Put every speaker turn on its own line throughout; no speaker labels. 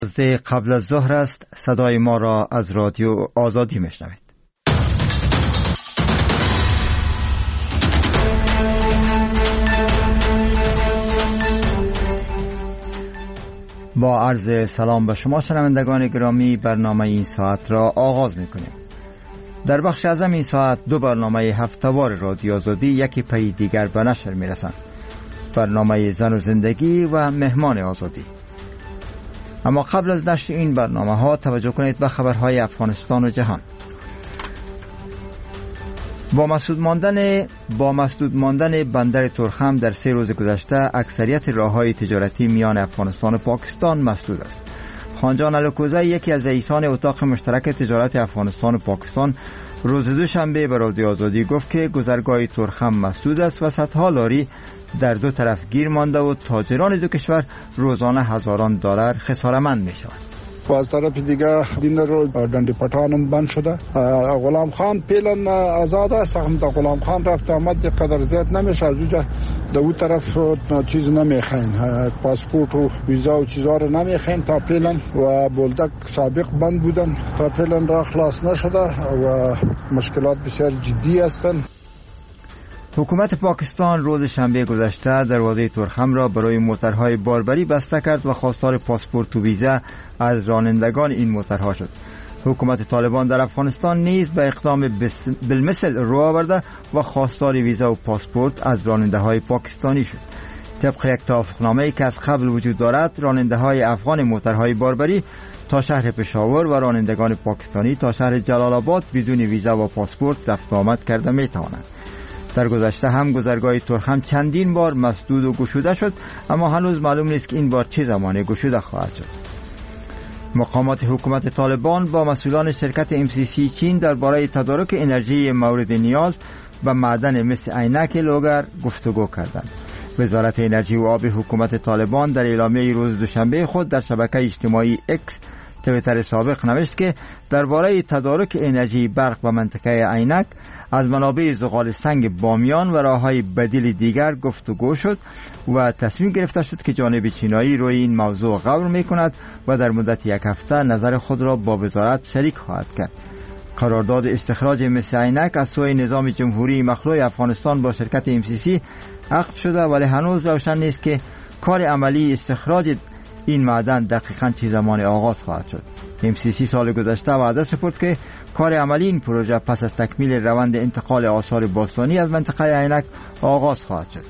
قبل از ظهر است. صدای ما را از رادیو آزادی میشنوید. با عرض سلام به شما شنوندگان گرامی، برنامه این ساعت را آغاز میکنیم. در بخش اعظم این ساعت دو برنامه هفته‌وار رادیو آزادی یکی پی دیگر به نشر میرسند. برنامه زن و زندگی و مهمان آزادی. اما قبل از نشر این برنامه ها توجه کنید به خبرهای افغانستان و جهان. با مسدود ماندن بندر تورخم در 3 روز گذشته اکثریت راههای تجارتی میان افغانستان و پاکستان مسدود است. خانجان الکوزه، یکی از رئیسان اتاق مشترک تجارت افغانستان و پاکستان، روز دوشنبه به رادیو آزادی گفت که گذرگاه تورخم مسدود است و صدها لاری در دو طرف گیر مانده و تاجران دو کشور روزانه هزاران دلار خساره‌مند میشوند.
و از طرف دیگه دین رو دندی پټانم بند شده. غلام خان پیلن آزاد است، هم د غلام خان رفت آمد قدر زیاد نمیشه. از اونجا د اون طرف چیز نمیخواین، پاسپورت و ویزا و چیزا رو نمیخواین تا پیلن. و بولدک سابق بند بودن تا پیلن را خلاص نشده و مشکلات بسیار جدی هستند.
حکومت پاکستان روز شنبه گذشته دروازه تورخم را برای موترهای باربری بسته کرد و خواستار پاسپورت و ویزا از رانندگان این موترها شد. حکومت طالبان در افغانستان نیز به اقدام بالمثل رو آورده و خواستار ویزا و پاسپورت از راننده های پاکستانی شد. طبق یک توافقنامه‌ای که از قبل وجود دارد، راننده های افغان موترهای باربری تا شهر پشاور و رانندگان پاکستانی تا شهر جلال آباد بدون ویزا و پاسپورت رفت و آمد کرده می توانند. در گذشته هم گذرگاه تورخم چندین بار مسدود و گشوده شد، اما هنوز معلوم نیست که این بار چه زمانی گشوده خواهد شد. مقامات حکومت طالبان با مسئولان شرکت MCC چین درباره تدارک انرژی مورد نیاز و معدن مس عینک لوگر گفتگو کردند. وزارت انرژی و آب حکومت طالبان در اعلامیه روز دوشنبه خود در شبکه اجتماعی X تویتر سابق نوشت که درباره تدارک انرژی برق و منطقه عینک از منابع زغال سنگ بامیان و راههای بدیل دیگر گفتگو شد و تصمیم گرفته شد که جانب چینایی روی این موضوع غور میکند و در مدت یک هفته نظر خود را با وزارت شریک خواهد کرد. قرارداد استخراج مس عینک از سوی نظام جمهوری مخلوع افغانستان با شرکت MCC عقد شده، ولی هنوز روشن نیست که کار عملی استخراج این معدن دقیقاً چه زمان آغاز خواهد شد. MCC سال گذشته وعده سپرد که کار عملی این پروژه پس از تکمیل روند انتقال آثار باستانی از منطقه عینک آغاز خواهد شد.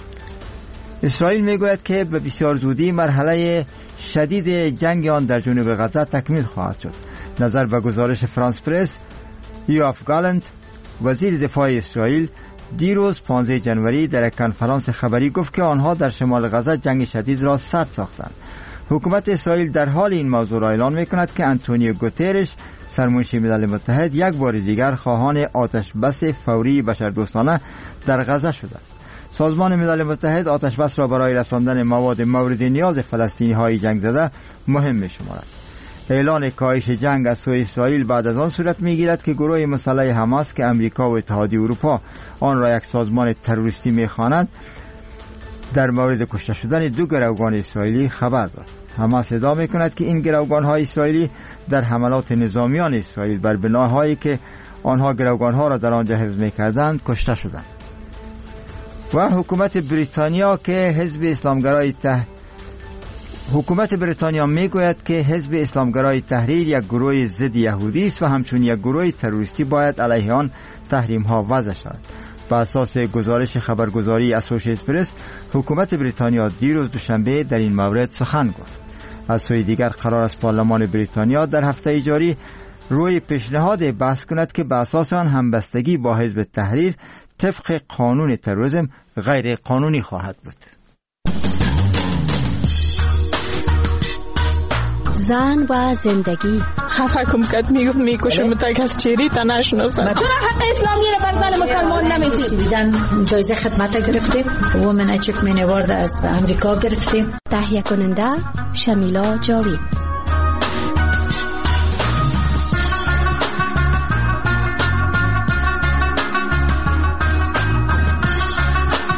اسرائیل میگوید که به بسیار زودی مرحله شدید جنگ آن در جنوب غزه تکمیل خواهد شد. نظر به گزارش فرانس پرس، یوآف گالنت، وزیر دفاع اسرائیل، دیروز 15 جنوری در یک کنفرانس خبری گفت که آنها در شمال غزه جنگ شدید را سر ساختند. حکومت اسرائیل در حال این موضوع را اعلان می‌کند که آنتونیو گوترش، سرمنشی ملل متحد، یک بار دیگر خواهان آتش بس فوری بشردوستانه در غزه شده است. سازمان ملل متحد آتش بس را برای رساندن مواد مورد نیاز فلسطینی‌های جنگ زده مهم می‌شمارد. اعلان کاهش جنگ از سوی اسرائیل بعد از آن صورت می‌گیرد که گروه مسلح حماس که امریکا و اتحادیه اروپا آن را یک سازمان تروریستی می‌خواند، در مورد کشته شدن 2 گروگان اسرائیلی خبر داد. حماس ادعا می‌کند که این گروگان‌های اسرائیلی در حملات نظامیان اسرائیل بر بناهایی که آنها گروگان‌ها را در آنجا حفظ می‌کردند کشته شدند. و حکومت بریتانیا میگوید که حزب اسلامگرای تحریر یک گروه ضد یهودی است و همچون یک گروه تروریستی باید علیه آن تحریم‌ها وضع شود. بر اساس گزارش خبرگزاری اسوسییتد پرس، حکومت بریتانیا دیروز دوشنبه در این مورد سخن گفت. از سوی دیگر قرار است پارلمان بریتانیا در هفته جاری روی پیشنهاد بحث کند که به اساس آن همبستگی با حزب تحریر طبق قانون تروریسم غیر قانونی خواهد بود.
زن و زندگی.
خفه کم کد میکشم تا کس چیری تا نشناسم.
چرا حق اسلامی را بر زن مسلمان نمیدید؟
جایزه خدمت گرفتیم. وومن اچیومنت اوارد از امریکا گرفتیم.
تهیه کننده شمیلا جاوید.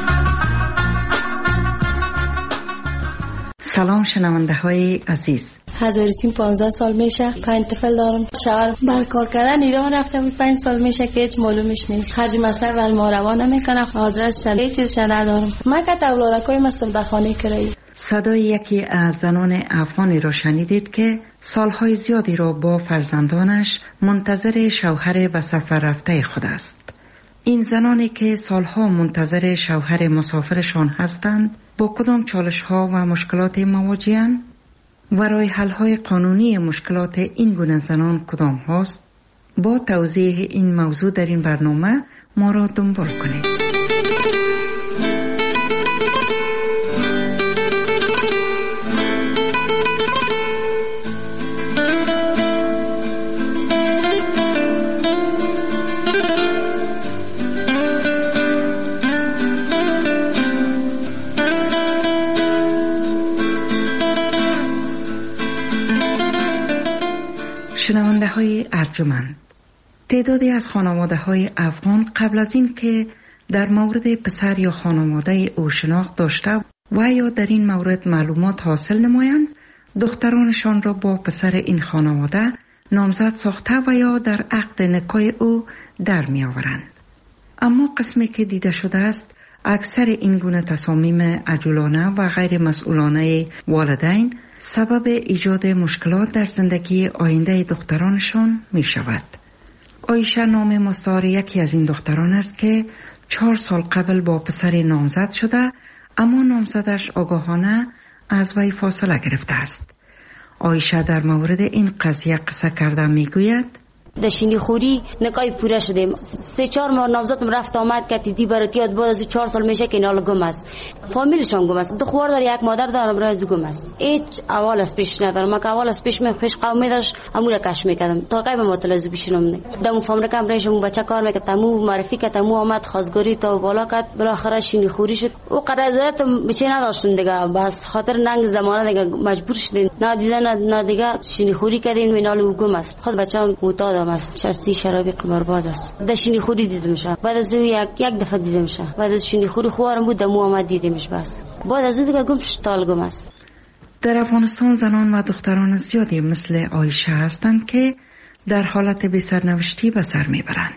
سلام شنونده های عزیز،
هزارسیم 15 سال میشه. 5 طفل دارم. شوهر بر کار کردن ایران رفته بود. 5 سال میشه که هیچ معلومش نیست. خرج مصرف ول ما روانه میکنه. آدرس هیچ چیزش ندارم. من که اولادکای مستم در خانه کرایی.
صدای یکی از زنان افغانی را شنیدید که سالهای زیادی را با فرزندانش منتظر شوهر به سفر رفته خود است. این زنانی که سالها منتظر شوهر مسافرشان هستند با کدام چالش‌ها و مشکلات مواجه‌اند و راه حل‌های قانونی مشکلات این گونه زنان کدام هاست؟ با توضیح این موضوع در این برنامه ما را دنبال کنید. شنونده های ارجمند، تعدادی از خانواده های افغان قبل از این که در مورد پسر یا خانواده او شناخت داشته و یا در این مورد معلومات حاصل نمایند، دخترانشان را با پسر این خانواده نامزد ساخته و یا در عقد نکاح او در می آورند. اما قسمی که دیده شده است، اکثر این گونه تصامیم عجولانه و غیر مسئولانه والدین سبب ایجاد مشکلات در زندگی آینده دخترانشان می شود. عایشه نام مستعار یکی از این دختران است که 4 سال قبل با پسر نامزد شده، اما نامزدش آگاهانه از وی فاصله گرفته است. عایشه در مورد این قضیه قصه کرده می گوید:
دشینی خوری نکای پوره شدیم. 3-4 ماه نامزدم رفت آمد که دیدی براتیات بعد از 4 سال میشه که اینا گم است. فامیلشان گم است. 2 خواهر داره، 1 مادر دارم، راه از گم است. هیچ اول از پیش ندارم. من که اول از پیش خوش قومی داشت امور کش میکردم تا کی به مطلع بشینم. دم فامر کم رنجم بچه کار میکرد، مو معرفی کرد، مو آمد خواستگاری تا بالا کرد، بالاخره شینی خوری شد. او قرارداد بچه نداشتن دیگه، بس خاطر ننگ زمانه دیگه مجبور شدین. نه دیدن نه دیگه شینی خوری کردین، مینال گم است. خود بچه‌ام معتاد است، چرسی شرابی قمارباز است. دشینی خوری دیدمش. بعد از یک دفعه دیدمش. بعد از شینی خوری خوارم بود، مو آمد دیدمش. بس بعد از دیگه گم شد، گم است.
در افغانستان زنان و دختران زیادی مثل عایشه هستند که در حالت بی سرنوشتی به سر میبرند.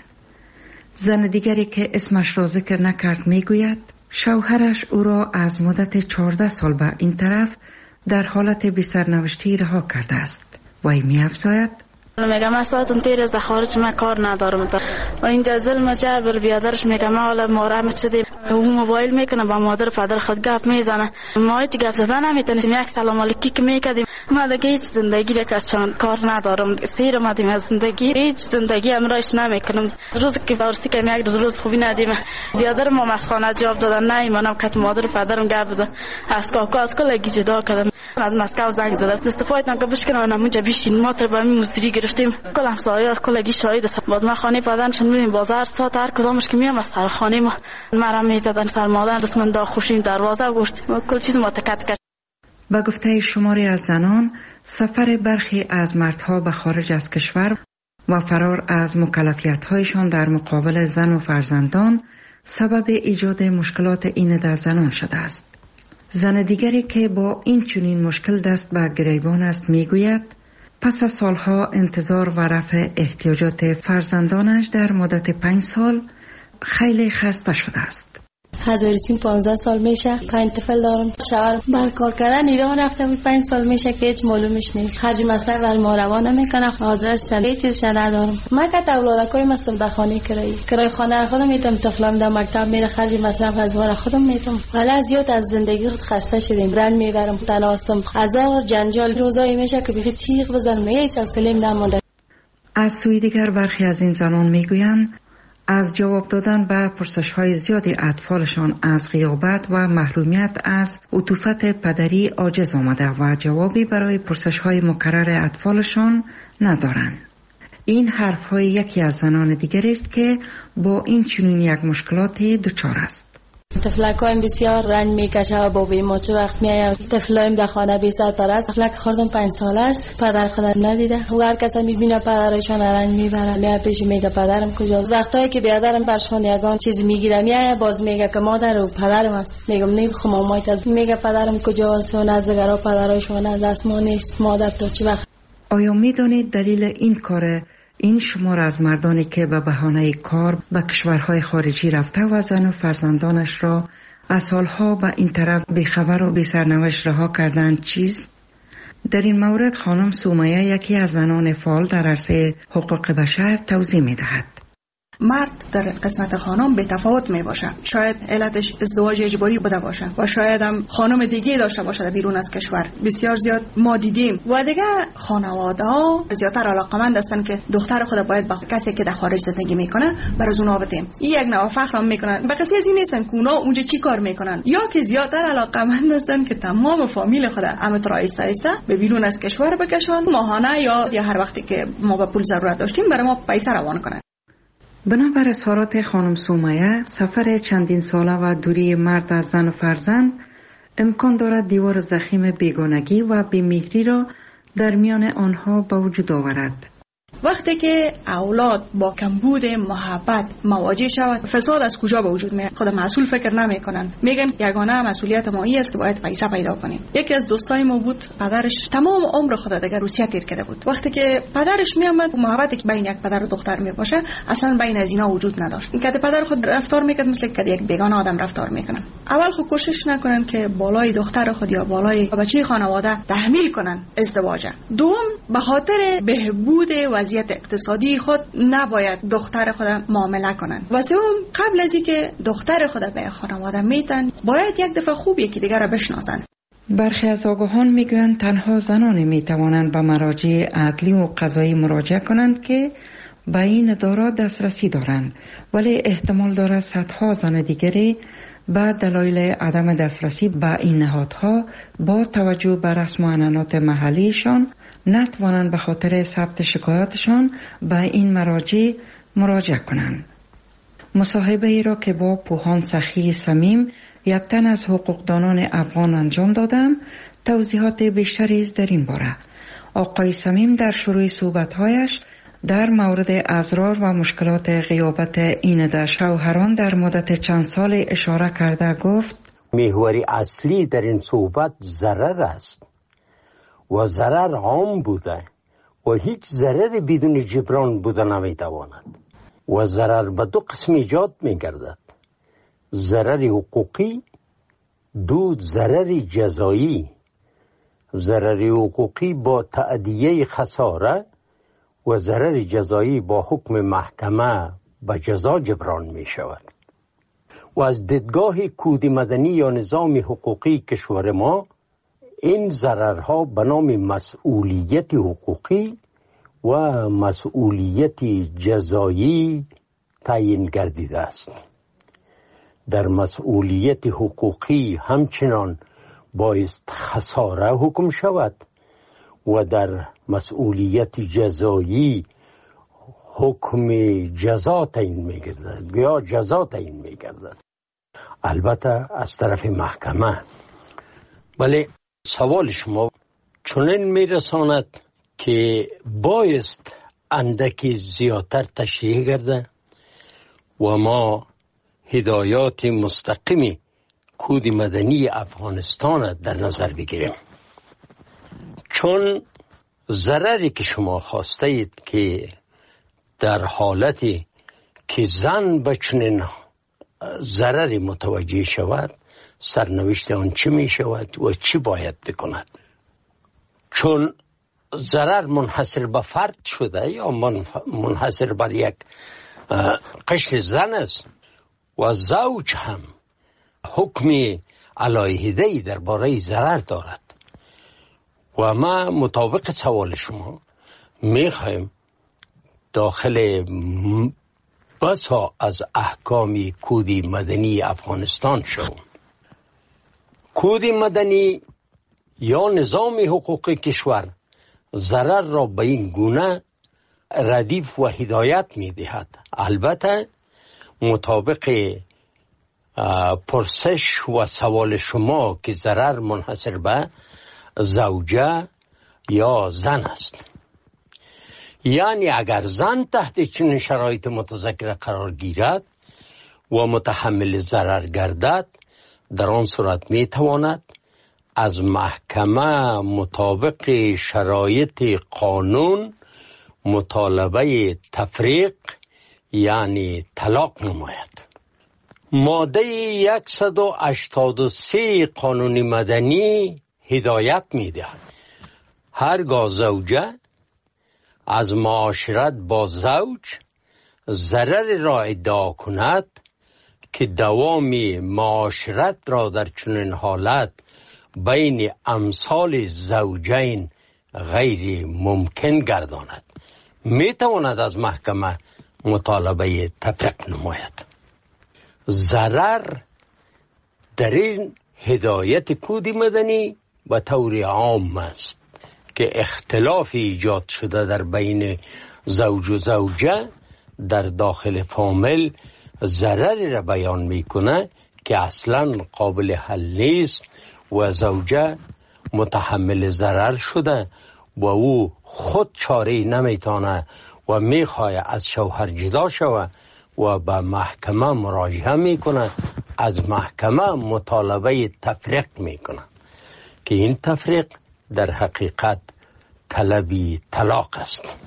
زن دیگری که اسمش را ذکر نکرد میگوید شوهرش او را از مدت 14 سال به این طرف در حالت بی سرنوشتی رها کرده است. وی می‌افزاید:
میگم من ساعتم تیر از خارج من کار ندارم و اینجا ظلم جبر بیادرش میگم ما حالا مورم شدیم. او موبایل میکنه با مادر پدر خود گپ میزنه، ما هیچ گپ زدن نمیتونیم. یک سلام علیکی که میکردیم. ما دیگه هیچ زندگی را که کار ندارم، سیر اومدیم از زندگی، هیچ زندگی امرایش نمیکنم. روز که فارسی که یک روز خوبی ندیم. بیادر ما مسخانه جواب دادن نه ایمانم که مادر پدرم گپ بزن. از کاکا از کلگی جدا کردم. از مسکو زنگ زدم استفاده نکنم بشکنم اونجا بشین. ما تر با موسیقی گرفتیم. کلم سایه کلگی شاهد است. باز ما خانه پدرمشون میریم بازار ساعت هر کدامش که میام از سر خانه ما مرا میزدن سر مادر دست من دا خوشیم دروازه گشت و کل چیز متکت کرد.
با گفته شماری از زنان، سفر برخی از مردها به خارج از کشور و فرار از مکلفیت‌هایشان در مقابل زن و فرزندان سبب ایجاد مشکلات این در زنان شده است. زن دیگری که با این چنین مشکل دست به گریبان است میگوید پس از سالها انتظار و رفع احتیاجات فرزندانش در مدت 5 سال خیلی خسته شده است.
هزارسیم 15 سال میشه. 5 طفل دارم. شوهر بر کار کردن ایران رفته بود. 5 سال میشه که هیچ معلومش نیست. خرج مصرف ول ما روانه میکنه. آدرس هیچ چیزش ندارم. من که اولادکای مستم در خانه کرای خانه خودم میتونم. طفلم در مکتب میره، خرج مصرف از وار خودم میتونم. حالا زیاد از زندگی خسته شدیم. رنج میبرم، تنها هستم. هزار جنجال روزایی میشه که بخی چیغ بزنم. هیچ حوصله‌ام نمونده.
از سوی دیگر برخی از این زنان میگویند از جواب دادن به پرسش‌های زیادی اطفالشان از غیابت و محرومیت از عطوفت پدری عاجز آمده و جوابی برای پرسش‌های مکرر اطفالشان ندارند. این حرف‌های یکی از زنان دیگری است که با این چنین یک مشکلات دچار است.
طفلکایم بسیار رنج میکشه و بابی ما چه وقت میایم طفلایم در خانه بی سرپرست. طفلک خردم 5 ساله است، پدر خودم ندیده و هر کس میبینه پدرشون رنج میبره میاد پیش میگه پدرم کجاست. وقتایی که بیادرم برشون یگان چیز میگیره میاد باز میگه که مادر و پدرم است. میگم نمیخوام مامایت، میگه پدرم کجاست و نزدگرا پدرشون از دست ما نیست. مادر تا چه وقت؟
آیا میدانید دلیل این کار این شمار از مردانی که به بهانه کار به کشورهای خارجی رفته و زن و فرزندانش را از سالها به این طرف بیخبر و بی سرنوشت رها کردند چیست؟ در این مورد خانم سومیه یکی از زنان فعال در عرصه حقوق بشر توضیح می‌دهد.
مرد در قسمت خانم به تفاوت می باشه. شاید علتش ازدواج اجباری بوده باشه و شاید هم خانم دیگه داشته باشه در بیرون از کشور. بسیار زیاد ما دیدیم و دیگه خانواده ها زیادتر علاقمند هستن که دختر خود باید با کسی که در خارج زندگی میکنه بر از اونها بدیم. این یک نوع فخر هم میکنن. به کسی از این نیستن که اونا اونجا چی کار میکنن، یا که زیادتر علاقمند هستن که تمام فامیل خود امت رایسته است به بیرون از کشور بکشن، ماهانه یا هر وقتی که ما به پول ضرورت داشتیم برای ما پیسه روان کنن.
بنابر اظهارات خانم سومیه، سفر چندین ساله و دوری مرد از زن و فرزند امکان دارد دیوار ضخیم بیگانگی و بی‌مهری را در میان آنها به وجود آورد.
وقتی که اولاد با کمبود محبت مواجه شود، فساد از کجا به وجود میاد؟ خود مسئول فکر نمیکنن، میگن یگانه مسئولیت ما این است که باید پیسه پیدا کنیم. یکی از دوستای ما بود، پدرش تمام عمر خود دیگه روسیه تیر کرده بود. وقتی که پدرش میامد، محبتی که بین یک پدر و دختر میباشه اصلا بین از اینا وجود نداشت. این که پدر خود رفتار میکرد مثل که یک بیگانه آدم رفتار میکنن. اول خود کوشش نکنن که بالای دختر خود یا بالای بچه خانواده تحمیل کنن ازدواج. دوم، به خاطر بهبود وضعیت اقتصادی خود نباید دختر خود معامله کنن. و سوم، قبل از اینکه دختر خود به خانواده میتن باید یک دفعه خوب یکی دیگر را بشناسن.
برخی از آگاهان میگویند تنها زنان میتوانند به مراجع عدلی و قضایی مراجعه کنند که به این ادارات دسترسی دارند، ولی احتمال دارد صدها زن دیگری به دلایل عدم دسترسی به این نهادها با توجه به رسم و عنعنات محلیشان نتوانند به خاطر ثبت شکایاتشان به این مراجع مراجعه کنند. مصاحبه ای را که با پوهان سخی صمیم، یک تن از حقوقدانان افغان انجام دادم، توضیحات بیشتری است در این باره. آقای صمیم در شروع صحبت‌هایش در مورد اضرار و مشکلات غیابت این در شوهران در مدت چند سال اشاره کرده گفت:
محور اصلی در این صحبت ضرر است و ضرر عام بوده و هیچ ضرر بدون جبران بوده نمیتواند و ضرر به دو قسم ایجاد میگردد: ضرر حقوقی، دو ضرر جزایی. ضرر حقوقی با تأدیه خساره و ضرر جزایی با حکم محکمه به جزا جبران می شود. و از دیدگاه کود مدنی یا نظام حقوقی کشور ما، این ضررها به نام مسئولیت حقوقی و مسئولیت جزایی تعیین گردیده است. در مسئولیت حقوقی همچنان بایست خساره حکم شود و در مسئولیت جزایی حکم جزا تعیین می‌گردد یا جزا تعیین می‌گردد، البته از طرف محکمه. ولی سوال شما چنین میرساند که بایست اندکی زیادتر تشریح گرده و ما هدایات مستقیمی کود مدنی افغانستان در نظر بگیریم، چون ضرری که شما خواسته اید که در حالتی که زن به چنین ضرری متوجه شود، سرنوشت آن چی می شود و چی باید بکند. چون ضرر منحصر به فرد شده یا منحصر بر یک قشر زن است و زوج هم حکم علیحده‌ای درباره ضرر دارد و ما مطابق سوال شما میخوایم داخل بسا از احکام کود مدنی افغانستان شوم. کود مدنی یا نظام حقوقی کشور ضرر را به این گونه ردیف و هدایت می دهد، البته مطابق پرسش و سوال شما که ضرر منحصر به زوجه یا زن است. یعنی اگر زن تحت چنین شرایط متذکره قرار گیرد و متحمل ضرر گردد، در آن صورت می تواند از محکمه مطابق شرایط قانون مطالبه تفریق یعنی طلاق نماید. ماده 183 قانون مدنی هدایت می دهد هرگاه زوجه از معاشرت با زوج ضرر را ادعا کند که دوام معاشرت را در چنین حالت بین امثال زوجین غیر ممکن گرداند، می تواند از محکمه مطالبه تفریق نماید. ضرر در این هدایت کود مدنی به طور عام است که اختلاف ایجاد شده در بین زوج و زوجه در داخل فامیل ضرری را بیان میکنه که اصلا قابل حل نیست و زوجه متحمل ضرر شده و او خود چاره نمیتونه و میخواه از شوهر جدا شود و به محکمه مراجعه میکنه، از محکمه مطالبه تفریق میکنه که این تفریق در حقیقت طلبی طلاق است.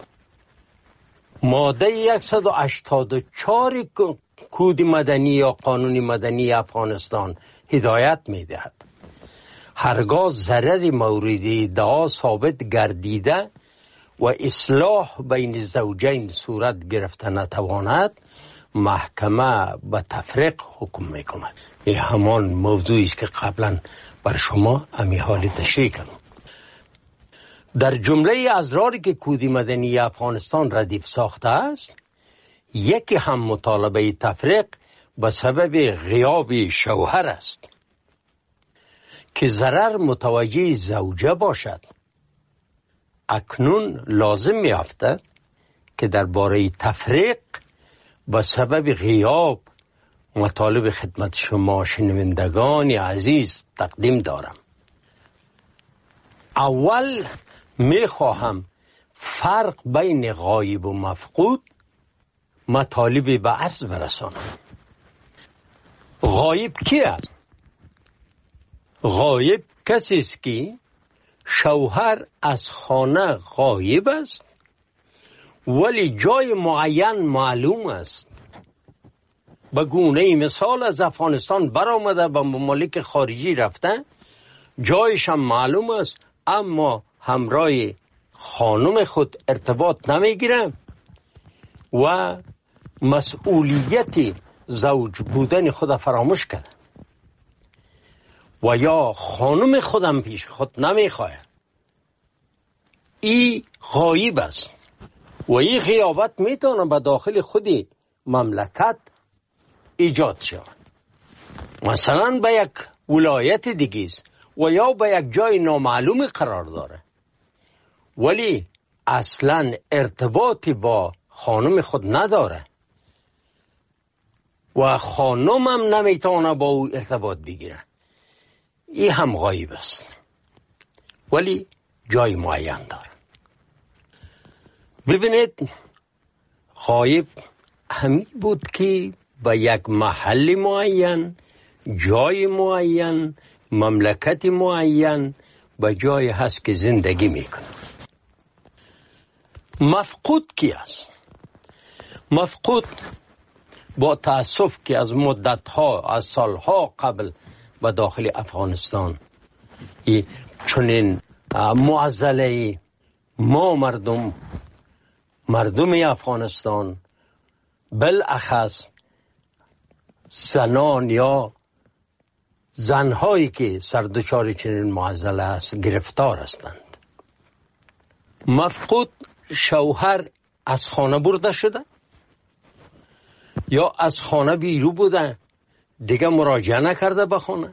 ماده 184 کود مدنی یا قانون مدنی افغانستان هدایت میدهد هرگاه ضرر مورد ادعا ثابت گردیده و اصلاح بین زوجین صورت گرفته نتواند، محکمه به تفریق حکم میکند. این همان موضوعی است که قبلا بر شما امی حال تشریح کردم. در جمله اضراری که کود مدنی افغانستان ردیف ساخته است، یکی هم مطالبه تفریق به سبب غیاب شوهر است که ضرر متوجه زوجه باشد. اکنون لازم می‌افتد که درباره تفریق به سبب غیاب مطالب خدمت شما شنوندگان عزیز تقدیم دارم. اول میخواهم فرق بین غایب و مفقود مطالبی به عرض برسانم. غایب کی است؟ غایب کسی است که شوهر از خانه غایب است ولی جای معین معلوم است. به گونه مثال از افغانستان برآمده به ممالک خارجی رفته، جایش هم معلوم است اما همراه خانم خود ارتباط نمیگیره و مسئولیت زوج بودن خود فراموش کرده و یا خانم خودم پیش خود نمیخواه. این غایب است و این غیابت میتونه به داخل خودی مملکت ایجاد شود، مثلا به یک ولایت دیگه است و یا به یک جای نامعلوم قرار داره ولی اصلا ارتباطی با خانم خود نداره و خانم هم نمیتونه با او ارتباط بگیره. این هم غایب است ولی جای معین داره. ببینید، غایب همین بود که به یک محل معین، جای معین، مملکت معین به جای هست که زندگی میکنه. مفقود کی است؟ مفقود با تأسف که از مدتها، از سالها قبل به داخل افغانستان چنین معضله ما مردم افغانستان بالاخص زنان یا زنهایی که سردچار چنین معضله است گرفتار هستند. مفقود شوهر از خانه برده شده یا از خانه بیرون بوده، دیگه مراجعه نکرده به خانه.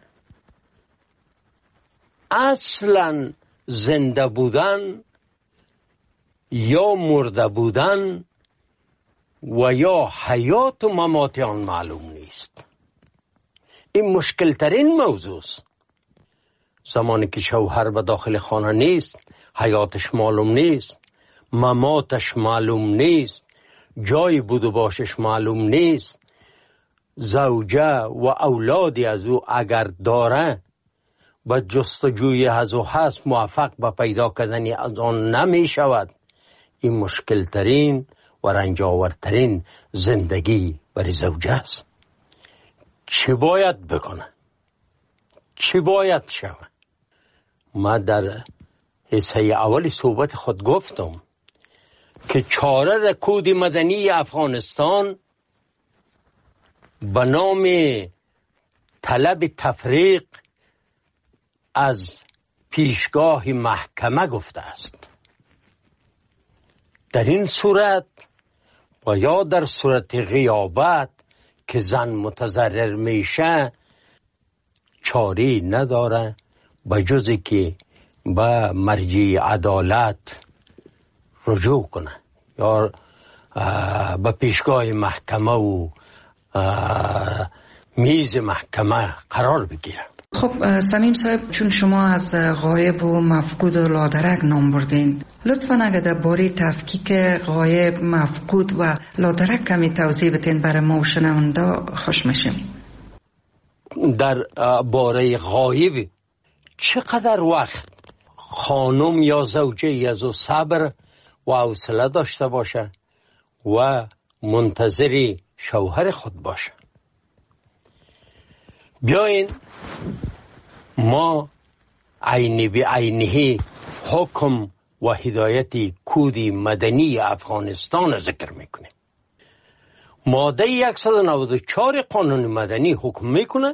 اصلا زنده بودن یا مرده بودن و یا حیات و ممات آن معلوم نیست. این مشکل ترین موضوع است. زمانی که شوهر به داخل خانه نیست، حیاتش معلوم نیست، مماتش معلوم نیست، جای بود و باشش معلوم نیست، زوجه و اولادی از او اگر داره به جستجوی از او هست، موفق به پیدا کردن از آن نمی شود. این مشکل ترین و رنجاورترین زندگی برای زوجه است. چی باید بکنه؟ چی باید شود؟ ما در حصه اولی صحبت خود گفتم که چاره در کد مدنی افغانستان به نام طلب تفریق از پیشگاه محکمه گفته است. در این صورت و یا در صورت غیابت که زن متضرر میشه، چاری نداره به جزی که به مرجع عدالت رجوع کنه یا به پیشگاه محکمه و میز محکمه قرار بگیره.
خب صمیم صاحب، چون شما از غایب و مفقود و لادرک نام بردین، لطفاً اگر در باره تفکیک غایب، مفقود و لادرک کمی توضیح بدین برای ما و شنونده خوش میشیم.
در باره غایب چقدر وقت خانم یا زوجه از او صبر و حوصله داشته باشه و منتظر شوهر خود باشه. بیاین ما عینی به عینی حکم و هدایت کد مدنی افغانستان ذکر میکنه. ماده 194 قانون مدنی حکم میکنه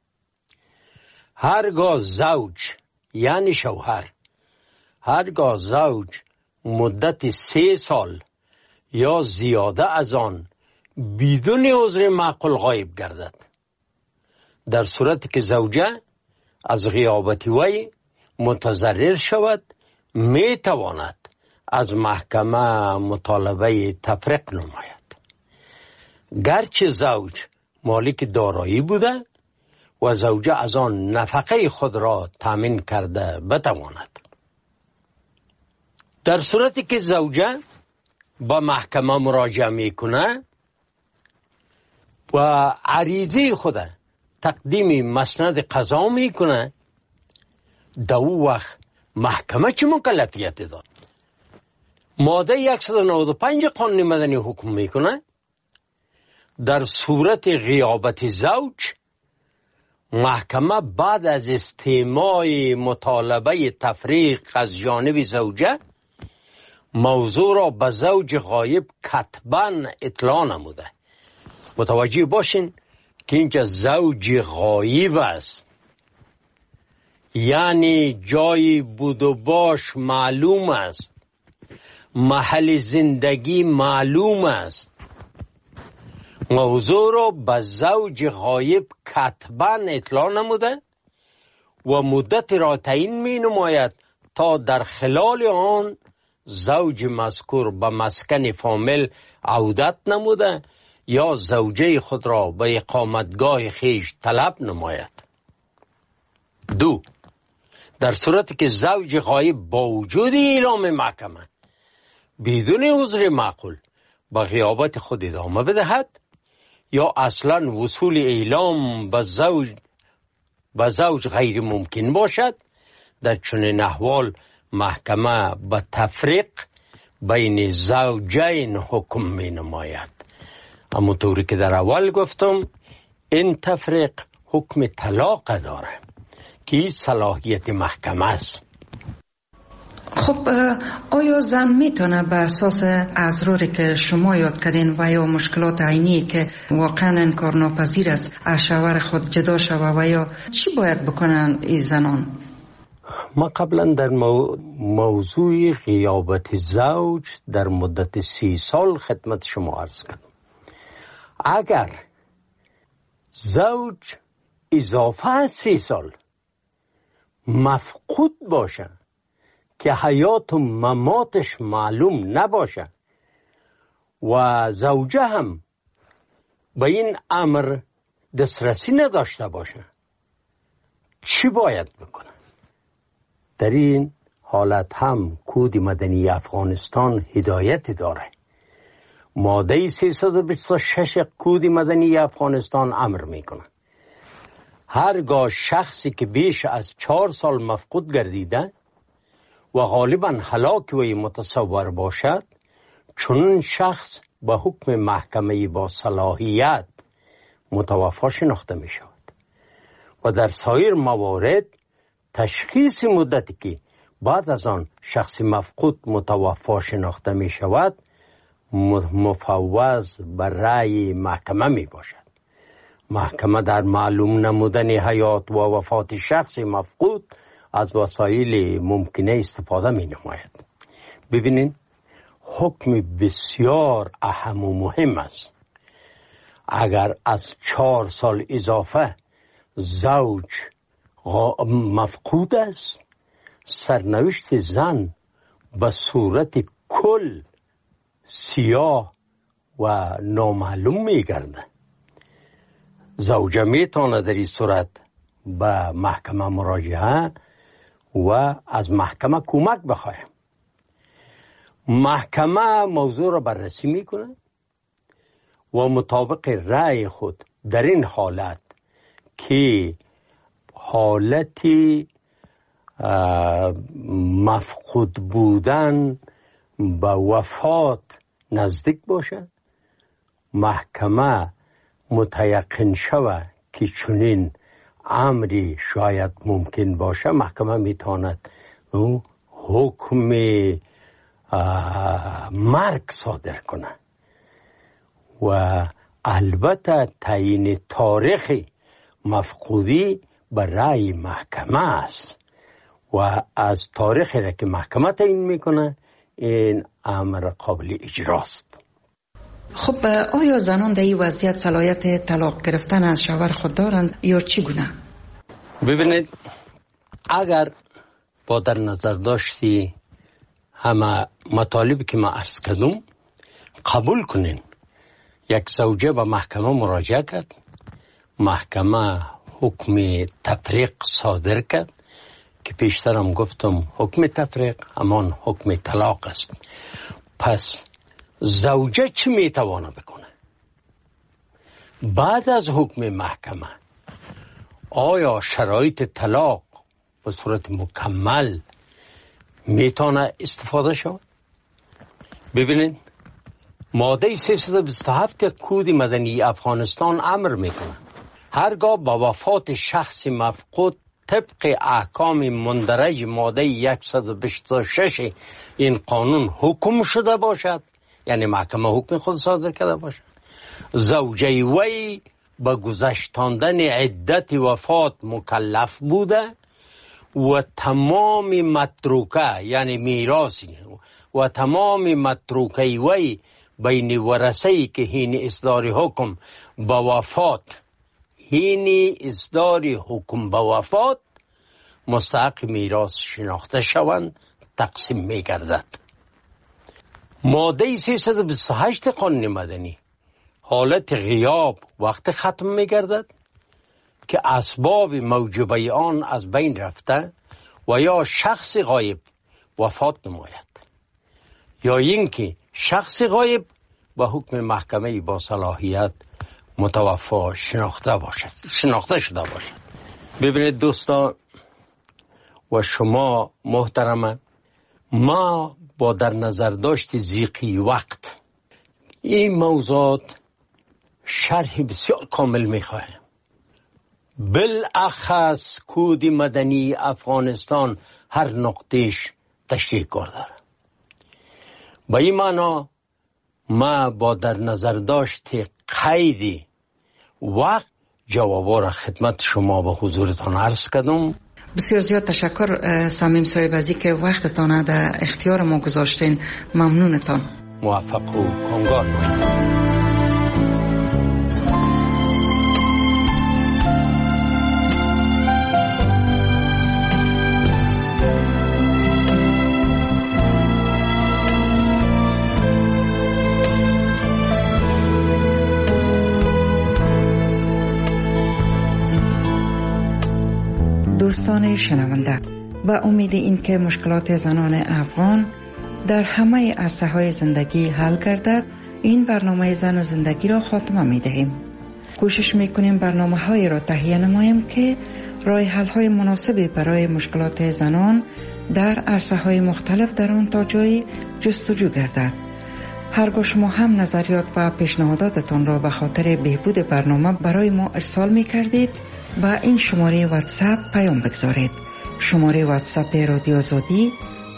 هرگاه زوج یعنی شوهر، هرگاه زوج مدت 3 سال یا زیاده از آن بدون عذر معقول غایب گردد، در صورتی که زوجه از غیابت وی متضرر شود، می تواند از محکمه مطالبه تفریق نماید. گرچه زوج مالک دارایی بوده و زوجه از آن نفقه خود را تامین کرده بتواند. در صورتی که زوجه با محکمه مراجعه میکنه و عریضه خود تقدیم مسند قضا میکنه، در او وقت محکمه چه مکلفیت داد؟ ماده 195 قانون مدنی حکم میکنه در صورت غیابت زوج، محکمه بعد از استماع مطالبه تفریق از جانب زوجه موضوع را به زوج غایب کتباً اطلاع نموده. متوجه باشین که اینجا زوج غایب است، یعنی جای بود و باش معلوم است، محل زندگی معلوم است. موضوع را به زوج غایب کتباً اطلاع نموده و مدت را تعیین می نماید تا در خلال آن زوج مذکور به مسکن فامیل عودت نموده یا زوجه خود را به اقامتگاه خیش طلب نماید. 2. در صورتی که زوج غایب با وجود اعلام محکمه بدون عذر معقول به غیابت خود ادامه بدهد یا اصلا وصول اعلام به زوج غیر ممکن باشد، در چنین احوال محکمه به تفریق بین زوجین حکم می نماید. همونطوری که در اول گفتم، این تفریق حکم طلاق داره که صلاحیت محکمه است.
خب آیا زن میتونه به اساس اضراری که شما یاد کردین و یا مشکلات عینی که واقعا انکارناپذیر است از شوهر خود جدا شوه و یا چی باید بکنن این زنان؟
ما قبلا در موضوع غیابت زوج در مدت 30 سال خدمت شما عرض کردم. اگر زوج اضافه از 30 سال مفقود باشه که حیات و مماتش معلوم نباشه و زوجه هم به این امر دسترسی نداشته باشه چی باید بکنه؟ در این حالت هم کود مدنی افغانستان هدایت داره. ماده 326 کود مدنی افغانستان امر میکنه هرگاه شخصی که بیش از 4 سال مفقود گردیده و غالبا هلاک وی متصور باشد، چون شخص به حکم محکمه با صلاحیت متوفی شناخته می شود و در سایر موارد تشخیص مدتی که بعد از آن شخص مفقود متوفی شناخته می شود مفوض بر رأی محکمه می باشد. محکمه در معلوم نمودن حیات و وفات شخص مفقود از وسایل ممکنه استفاده می نماید. ببینید حکم بسیار اهم و مهم است. اگر از 4 سال اضافه زوج مفقود است، سرنوشت زن به صورت کل سیاه و نامعلوم می گرده. زوجه می تونه در این صورت به محکمه مراجعه و از محکمه کمک بخواه. محکمه موضوع را بررسی میکنه و مطابق رأی خود در این حالت که حالتی مفقود بودن به وفات نزدیک باشد، محکمه متیقن شود که چنین امری شاید ممکن باشه، محکمه میتواند حکم مرگ صادر کنه و البته تعیین تاریخ مفقودی به رأی محکمه است و از تاریخی را که محکمه تعیین میکنه این امر قابل اجراست.
خب آیا زنان در این وضعیت صلاحیت طلاق گرفتن از شوهر خود دارند یا چگونه؟
ببینید اگر با در نظر داشتی همه مطالبی که ما عرض کردم قبول کنین، یک زوجه به محکمه مراجعه کرد، محکمه حکم تفریق صادر کرد که پیشترم گفتم حکم تفریق همان حکم طلاق است. پس زوجه چی میتوانه بکنه؟ بعد از حکم محکمه آیا شرایط طلاق به صورت مکمل میتونه استفاده شود؟ ببینید ماده 327 کود مدنی افغانستان امر میکنه هرگاه با وفات شخص مفقود طبق احکام مندرج ماده 126 این قانون حکم شده باشد، یعنی محکمه حکم خود صادر کرده باشد، زوجه وی به گذشتاندن عدت وفات مکلف بوده و تمام متروکه یعنی میراثی و تمام متروکه وی بین ورثه‌ای که هین اصدار حکم به وفات مستحق میراث شناخته شوند تقسیم می گردد. ماده 328 قانون مدنی حالت غیاب وقت ختم می گردد که اسباب موجبه آن از بین رفته و یا شخص غایب وفات نماید یا اینکه شخص غایب به حکم محکمه با صلاحیت متوفی شناخته شده باشد. ببینید دوستان و شما محترمه، ما با در نظر داشت ضیقی وقت این موضوعات شرح بسیار کامل میخواهیم. بالاخص کود مدنی افغانستان هر نقطهش تشریح کرده. با این معنا ما با در نظر داشت قید وقت جوابا را خدمت شما به حضورتان عرض کردم.
بسیار زیاد تشکر صمیم صاحب از اینکه وقتتان در اختیار ما گذاشتین. ممنونتان.
موفق و کامگار باشید.
دوستان شنونده، و امید این که مشکلات زنان افغان در همه عرصه‌های زندگی حل گردد، این برنامه زن و زندگی را خاتمه می‌دهیم. کوشش می‌کنیم برنامه‌هایی را تهیه نماییم که راه حل‌های مناسبی برای مشکلات زنان در عرصه‌های مختلف در آن تا جایی جستجو گردد. هرگاه شما هم نظریات و پیشنهاداتتان را به خاطر بهبود برنامه برای ما ارسال می‌کردید، با این شماره واتساپ پیام بگذارید. شماره واتساپ رادیو آزادی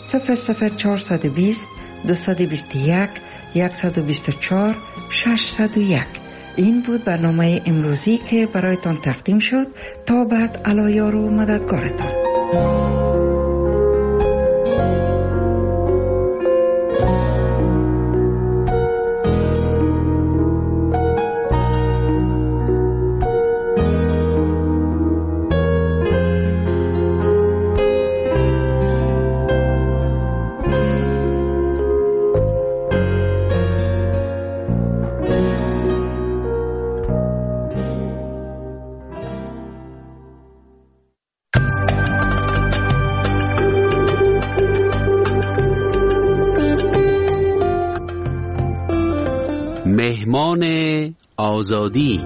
00420 221 124 601. این بود برنامه امروزی که برایتان تقدیم شد. تا بعد، علایار و مددگارتان.
مهمان آزادی.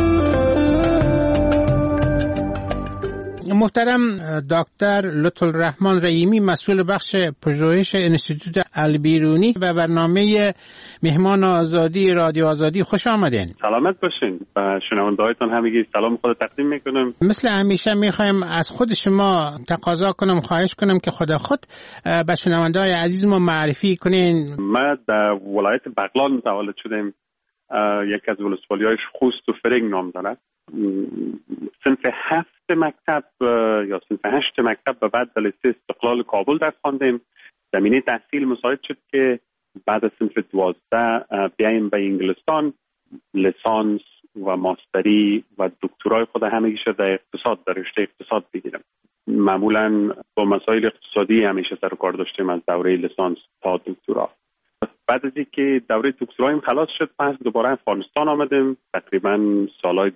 محترم دکتر لطفالرحمن رحیمی، مسئول بخش پژوهش انستیتوت البیرونی و برنامه مهمان آزادی رادیو آزادی، خوش آمدین.
سلامت باشین. و شنونده‌هایتان همگی سلام خود تقدیم میکنم.
مثل همیشه میخوایم از خود شما تقاضا کنم، خواهش کنم که خود به شنونده‌های عزیز ما معرفی کنین.
ما در ولایت بغلان متولد شدیم. یکی از ولسوالی‌های خوست و فرنگ نام دارد. صنف 7 مکتب یا صنف 8 مکتب به بعد در لیسه استقلال کابل درس خواندیم. زمینه تحصیل مساعد شد که بعد از صنف 12 بیایم به انگلستان لیسانس و ماستری و دکترای خود همگی شد در اقتصاد، در رشته اقتصاد بگیرم. معمولا با مسائل اقتصادی همیشه سر و کار داشتیم از دوره لیسانس تا دکترا. بعد از اینکه دوره دکترایم خلاص شد، پس دوباره افغانستان آمدیم. تقریبا سالهای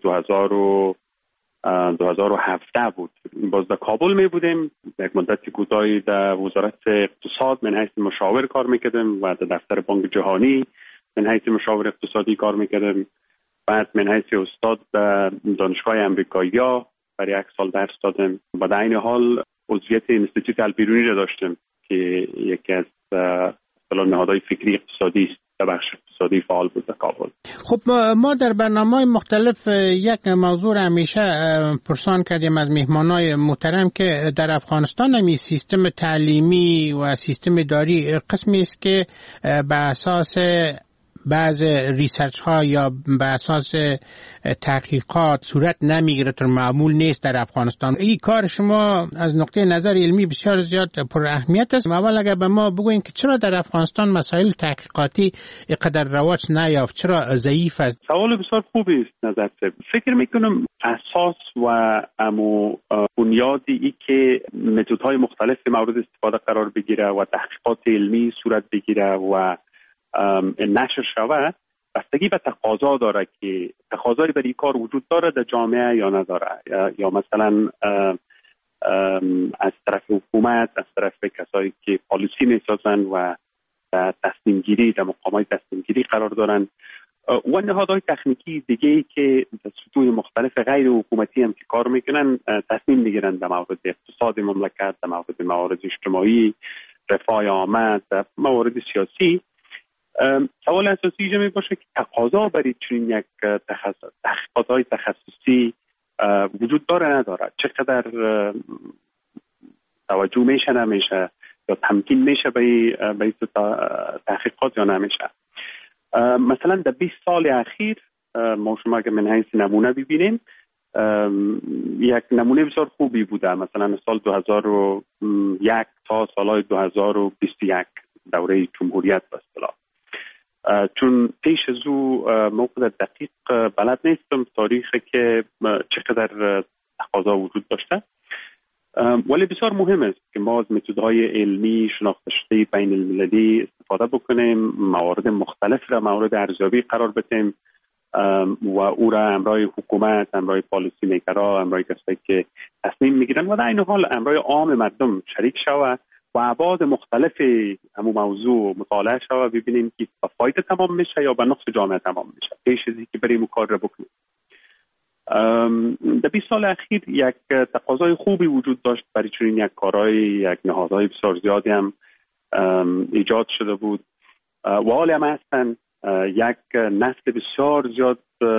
2017 بود. باز در کابل می بودیم. یک مدت کوتاهی در وزارت اقتصاد من حیث مشاور کار میکردیم و در دفتر بانک جهانی من حیث مشاور اقتصادی کار میکردیم. بعد من حیث استاد در دانشگاه امریکایی برای 1 سال درس دادم و در این حال عضویت انستیتوت البیرونی را داشتم که یکی از نهادهای فکری اقتصادی است. در بخش اقتصادی فعال بود در کابل.
خب ما در برنامه‌های مختلف یک موضوع همیشه پرسان کردیم از مهمانای محترم که در افغانستان همی سیستم تعلیمی و سیستم اداری قسمی است که به اساس بعض ریسرچ ها یا به اساس تحقیقات صورت نمیگیره، تا معمول نیست در افغانستان. این کار شما از نقطه نظر علمی بسیار زیاد پر اهمیت است. اول اگر به ما بگوین که چرا در افغانستان مسائل تحقیقاتی اینقدر رواج نیافت، چرا ضعیف است؟
سوال بسیار خوبی است نظر سب. فکر میکنم اساس و بنیادی ای که متدهای مختلف مورد استفاده قرار بگیره و تحقیقات علمی صورت بگیره و نشر شود، بستگی به تقاضا داره که تقاضایی برای کار وجود داره در جامعه یا نداره، یا مثلا از طرف حکومت، از طرف کسایی که پالیسی میسازن و تصمیم گیری در مقامات تصمیم گیری قرار دارن و نهادهای تکنیکی دیگه که در سطوح مختلف غیر حکومتی هم که کار میکنن تصمیم میگیرن در مورد اقتصاد مملکت، در موارد اجتماعی، رفاه عامه، در موارد سیاسی. سوال اساسی اینجا می باشه که تقاضا برای چنین یک تحقیقات‌های تخصصی وجود داره نداره، چقدر توجه میشه نمیشه یا تمکین میشه به تحقیقات یا نمیشه. مثلا در 20 سال اخیر ما شما اگر من حیث نمونه ببینیم، یک نمونه بسیار خوبی بوده. مثلا سال 2001 تا سالهای 2021 دوره جمهوریت به اصطلاح، چون پیش از او موقع دقیق بلد نیستم تاریخی که چقدر تقاضا وجود داشته، ولی بسیار مهم است که ما از متدهای علمی شناخته شده بین المللی استفاده بکنیم، موارد مختلف را مورد ارزیابی قرار بدیم و او را همراه حکومت، همراه پالیسی میکرها، همراه کسایی که تصمیم میگیرن و در این حال همراه عام مردم شریک شود و ابعاد مختلف همون موضوع مطالعه شود، ببینیم که به فایده تمام میشه یا به نقص جامعه تمام میشه پیش از اینکه بریم کار را بکنیم. در 20 سال اخیر یک تقاضای خوبی وجود داشت برای چنین یک کارهای، یک نهادهای بسیار زیادی هم ایجاد شده بود و حال هم هستن. یک نسل بسیار زیاد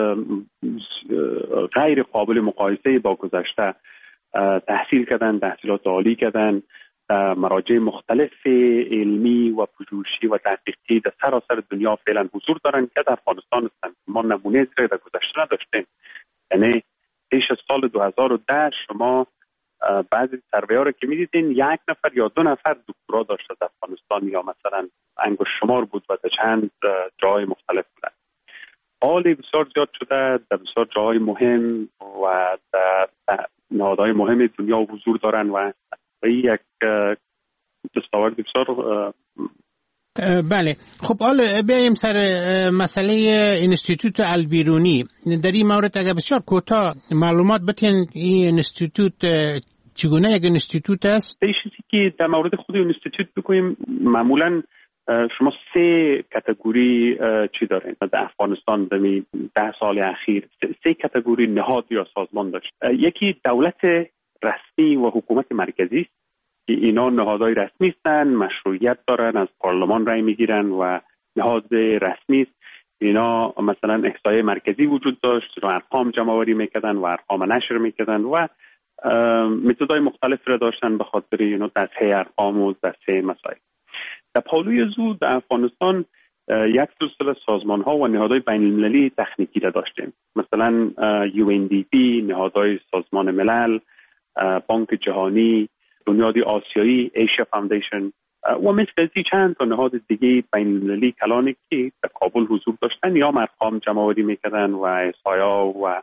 غیر قابل مقایسه با گذشته تحصیل کردن، تحصیلات عالی کردن، مراجع مختلف علمی و پژوهشی و تحقیقی در سراسر دنیا فعلا حضور دارن که در افغانستان هستن. ما نمونه در گذشته نداشتیم. یعنی پیش از سال 2010 شما بعضی سروی‌ها رو که می‌دیدین 1 نفر یا 2 نفر دکترا داشته در افغانستان یا مثلا انگشت شمار بود و در چند جای مختلف بودن. حال بسیار زیاد شده، در بسیار جای مهم و در نهادهای مهم دنیا حضور دارن و یک دستاورد بسیار.
بله، خب حالا بیایم سر مسئله اینستیتوت البیرونی. در این مورد اگر بسیار کوتاه معلومات بتین، این اینستیتوت چگونه یک اینستیتوت است؟
چیزی که در مورد خود اینستیتوت بگوییم، معمولا شما 3 کاتگوری چی دارین در افغانستان در 10 سال اخیر؟ 3 کاتگوری نهاد یا سازمان داشت. یکی دولت رسمی و حکومت مرکزی است که اینا نهادهای رسمی هستند، مشروعیت دارن، از پارلمان رای میگیرن و نهاد رسمی است. اینا مثلا احصایه مرکزی وجود داشت، اینا ارقام جمع آوری میکردن و ارقام نشر میکردن و متدهای مختلف را داشتن به خاطر اینا تصحیح ارقام و تصحیح مسائل. در پالوی زود در افغانستان یک سلسله سازمان ها و نهادهای بین المللی تکنیکی را داشتیم، مثلا UNDP، نهادهای سازمان ملل، بانک جهانی، بنیاد آسیایی، ایشیا فاندیشن و مثل چند تا نهاد دیگه بین المللی کلانی که در کابل حضور داشتن یا ارقام جمع آوری میکردن و احصایا و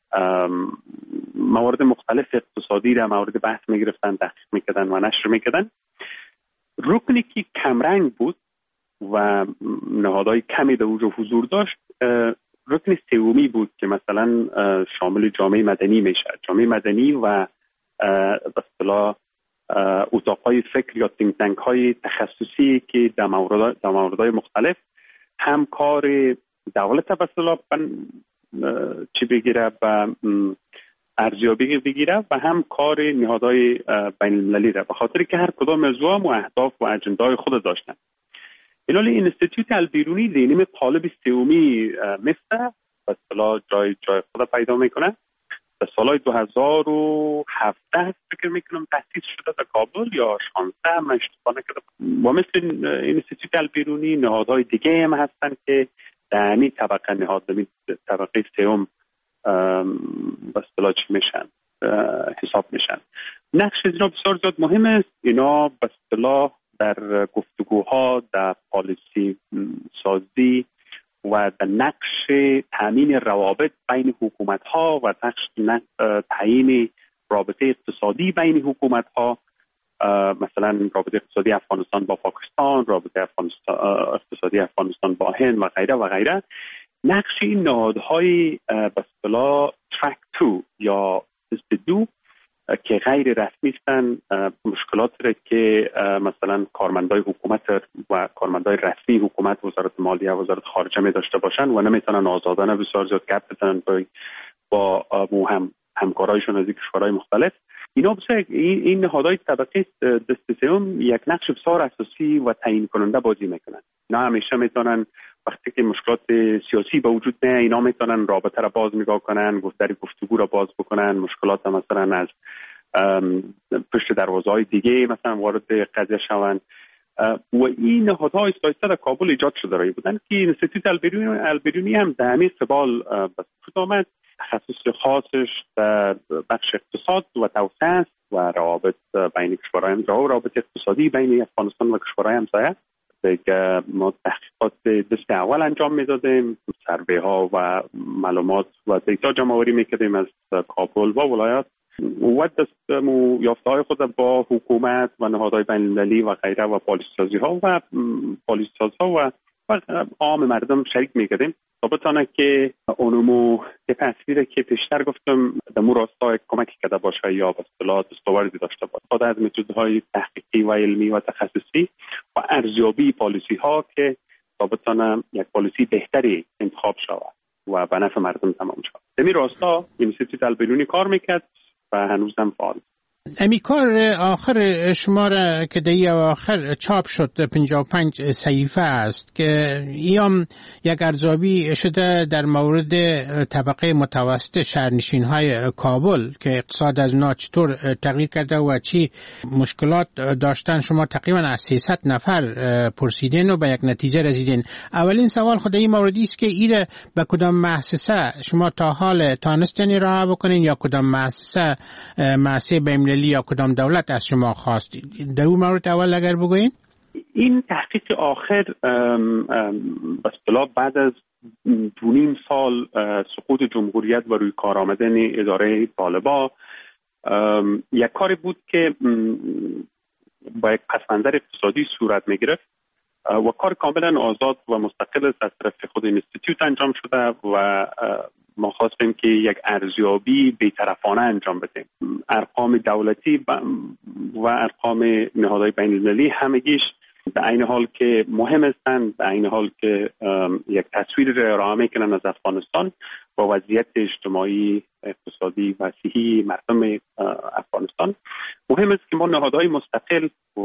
موارد مختلف اقتصادی را مورد بحث میگرفتن، تحقیق میکردن و نشر میکردن. رکنی که کمرنگ بود و نهادهای کمی در اونجا حضور داشت، رکن سومی بود که مثلا شامل جامعه مدنی میشه. جامعه مدنی و به اصطلاح اتاقهای فکر یا تینک تانک های تخصصی که در موردهای مختلف هم کار دولت به اصطلاح چی بگیره و ارزیابی بگیره و هم کار نهادهای بین المللی را، به خاطر که هر کدام از و اهداف و اجندای خود داشتن. اینال اینستیتوت البیرونی دینیم قالب سومی مثل به اصطلاح جای خود پیدا میکنه. در سالهای 2017 فکر میکنم تأسیس شده در کابل یا 16 من اشتباه نکردم. و مثل اینستیتوت البیرونی نهادهای دیگه هم هستن که در همین طبقه نهاد طبقه سوم به اصطلاح چی میشن حساب میشن. نقش اینا بسیار زیاد مهم است. اینا به اصطلاح در گفتگوها، در پالیسی سازی و در نقش تامین روابط بین حکومت ها و نقش تعیین رابطه اقتصادی بین حکومت ها، مثلا رابطه اقتصادی افغانستان با پاکستان، رابطه اقتصادی افغانستان با هند و غیره و غیره. نقش این نهادهای به اصطلاح ترک 2 یا دو که غیر رسمی هستن، مشکلات را که مثلا کارمندای حکومت و کارمندای رسمی حکومت، وزارت مالیه و وزارت خارجه می داشته باشن و نمیتونن آزادانه بسیار زیاد گپ بزنن با همکارایشون از کشورهای مختلف. اینا بسیار این نهادهای طبقه دست سوم یک نقش بسیار اساسی و تعیین کننده بازی میکنن. اینا همیشه میتونن وقتی که مشکلات سیاسی به وجود میاد، اینا میتونن رابطه را باز نگاه کنن، گفتگو را باز بکنن، مشکلات مثلا از پشت دروازه‌های دیگه مثلا وارد قضیه شوند. و این نهادها ایستایسته در کابل ایجاد شده رایی بودن که اینستیتوت البیرونی هم در همین قبال به وجود آمد. تخصص خاصش در بخش اقتصاد و توسعه است و روابط بین کشورهای همسایه، روابط اقتصادی بین افغانستان و کشورهای همسایه. دیگه ما تحقیقات دست اول انجام میدادیم، سروی ها و معلومات و دیتا جمع آوری میکردیم از کابل و ولایات و دست یافته های خود با حکومت و نهادهای بین المللی و غیره و پالیسی سازی ها و و عام مردم شریک می‌کردیم تا بتونه که اونمو تصویری که پیشتر گفتم در مو راستا کمک کرده باشه یا به اصطلاح دستاوردی داشته باشه خود از متدهای تحقیقی و علمی و تخصصی و ارزیابی پالیسی ها که تا بتونه یک پالیسی بهتری انتخاب شود و به نفع مردم تمام شود. در این راستا اینستیتوت البیرونی کار میکرد و هنوز هم فعال.
امی کار آخر شما را که در آخر چاپ شد 55 صحیفه است که ایام یک ارزیابی شده در مورد طبقه متوسط شهرنشین های کابل که اقتصاد از اونا چطور تغییر کرده و چی مشکلات داشتن. شما تقریبا از 300 نفر پرسیدین و به یک نتیجه رسیدین. اولین سوال خود این موردی است که ایره به کدام مؤسسه شما تا حال تانستین راه بکنین یا کدام مؤسسه بین‌المللی یا کدام دولت از شما خواست؟ در اون مورد اول اگر بگوین.
این تحقیق آخر به اصطلاح بعد از 2.5 سال سقوط جمهوریت و روی کار آمدن اداره طالبا یک کاری بود که با یک پس‌منظر اقتصادی صورت می‌گرفت و کار کاملا آزاد و مستقل از طرف خود اینستیتوت انجام شده و ما خواستیم که یک ارزیابی بی‌طرفانه انجام بدیم. ارقام دولتی و ارقام نهادهای بین‌المللی همگیش به عین حال که مهم هستند، به عین حال که یک تصویر را ارائه میکنن از افغانستان و وضعیت اجتماعی، اقتصادی و صحی مردم افغانستان، مهم است که ما نهادهای مستقل و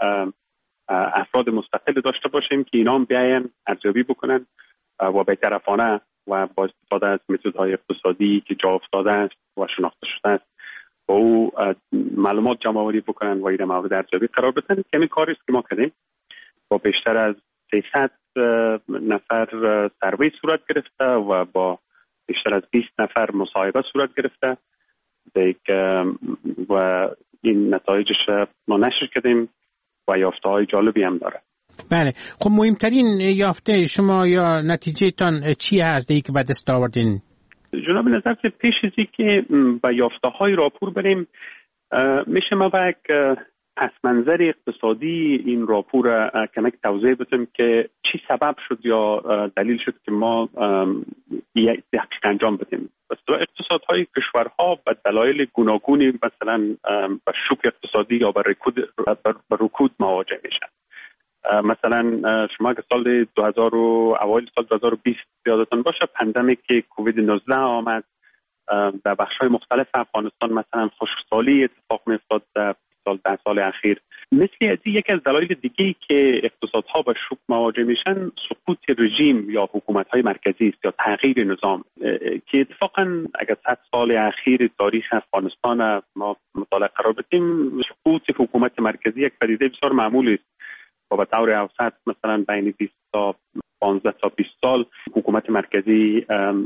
افراد مستقل داشته باشیم که اینا هم بیاین ارزیابی بکنن و بی‌طرفانه و با استفاده از متدهای اقتصادی که جا افتاده است و شناخته شده است با او معلومات جمع آوری بکنن و این مورد ارزیابی قرار بدن. که همین کاری است که ما کردیم. با بیشتر از 300 نفر سروی صورت گرفته و با بیشتر از 20 نفر مصاحبه صورت گرفته و این نتایجش ما نشر کردیم و یافته های جالبی هم داره.
بله، خب مهمترین یافته شما یا نتیجه تان چی هست دیگه که به دست آوردین؟
جناب نظر پیش از که به یافته های راپور بریم میشه ما با یک پس‌منظر اقتصادی این راپور کمک توضیح بدم که چی سبب شد یا دلیل شد که ما یک تحقیق انجام بدیم. اقتصادهای کشورها به دلایل گوناگونی مثلا به شوک اقتصادی یا به رکود مواجه میشن. مثلا شما که سال 2000 و اوایل سال 2020 یادتون باشه پاندمیک کووید 19 آمد در بخش‌های مختلف افغانستان، مثلا خشکسالی اتفاق می‌افتاد در 10 سال اخیر. مثل از یکی از دلایل دیگه‌ای که اقتصادها با شوک مواجه میشن سقوط رژیم یا حکومت‌های مرکزی است یا تغییر نظام که اتفاقا اگر 100 سال اخیر تاریخ افغانستان ما مطالعه قرار بدیم، سقوط حکومت مرکزی یک پدیده بسیار معمولی است و به طور اوسط مثلا بین 20 تا 15 تا 20 سال حکومت مرکزی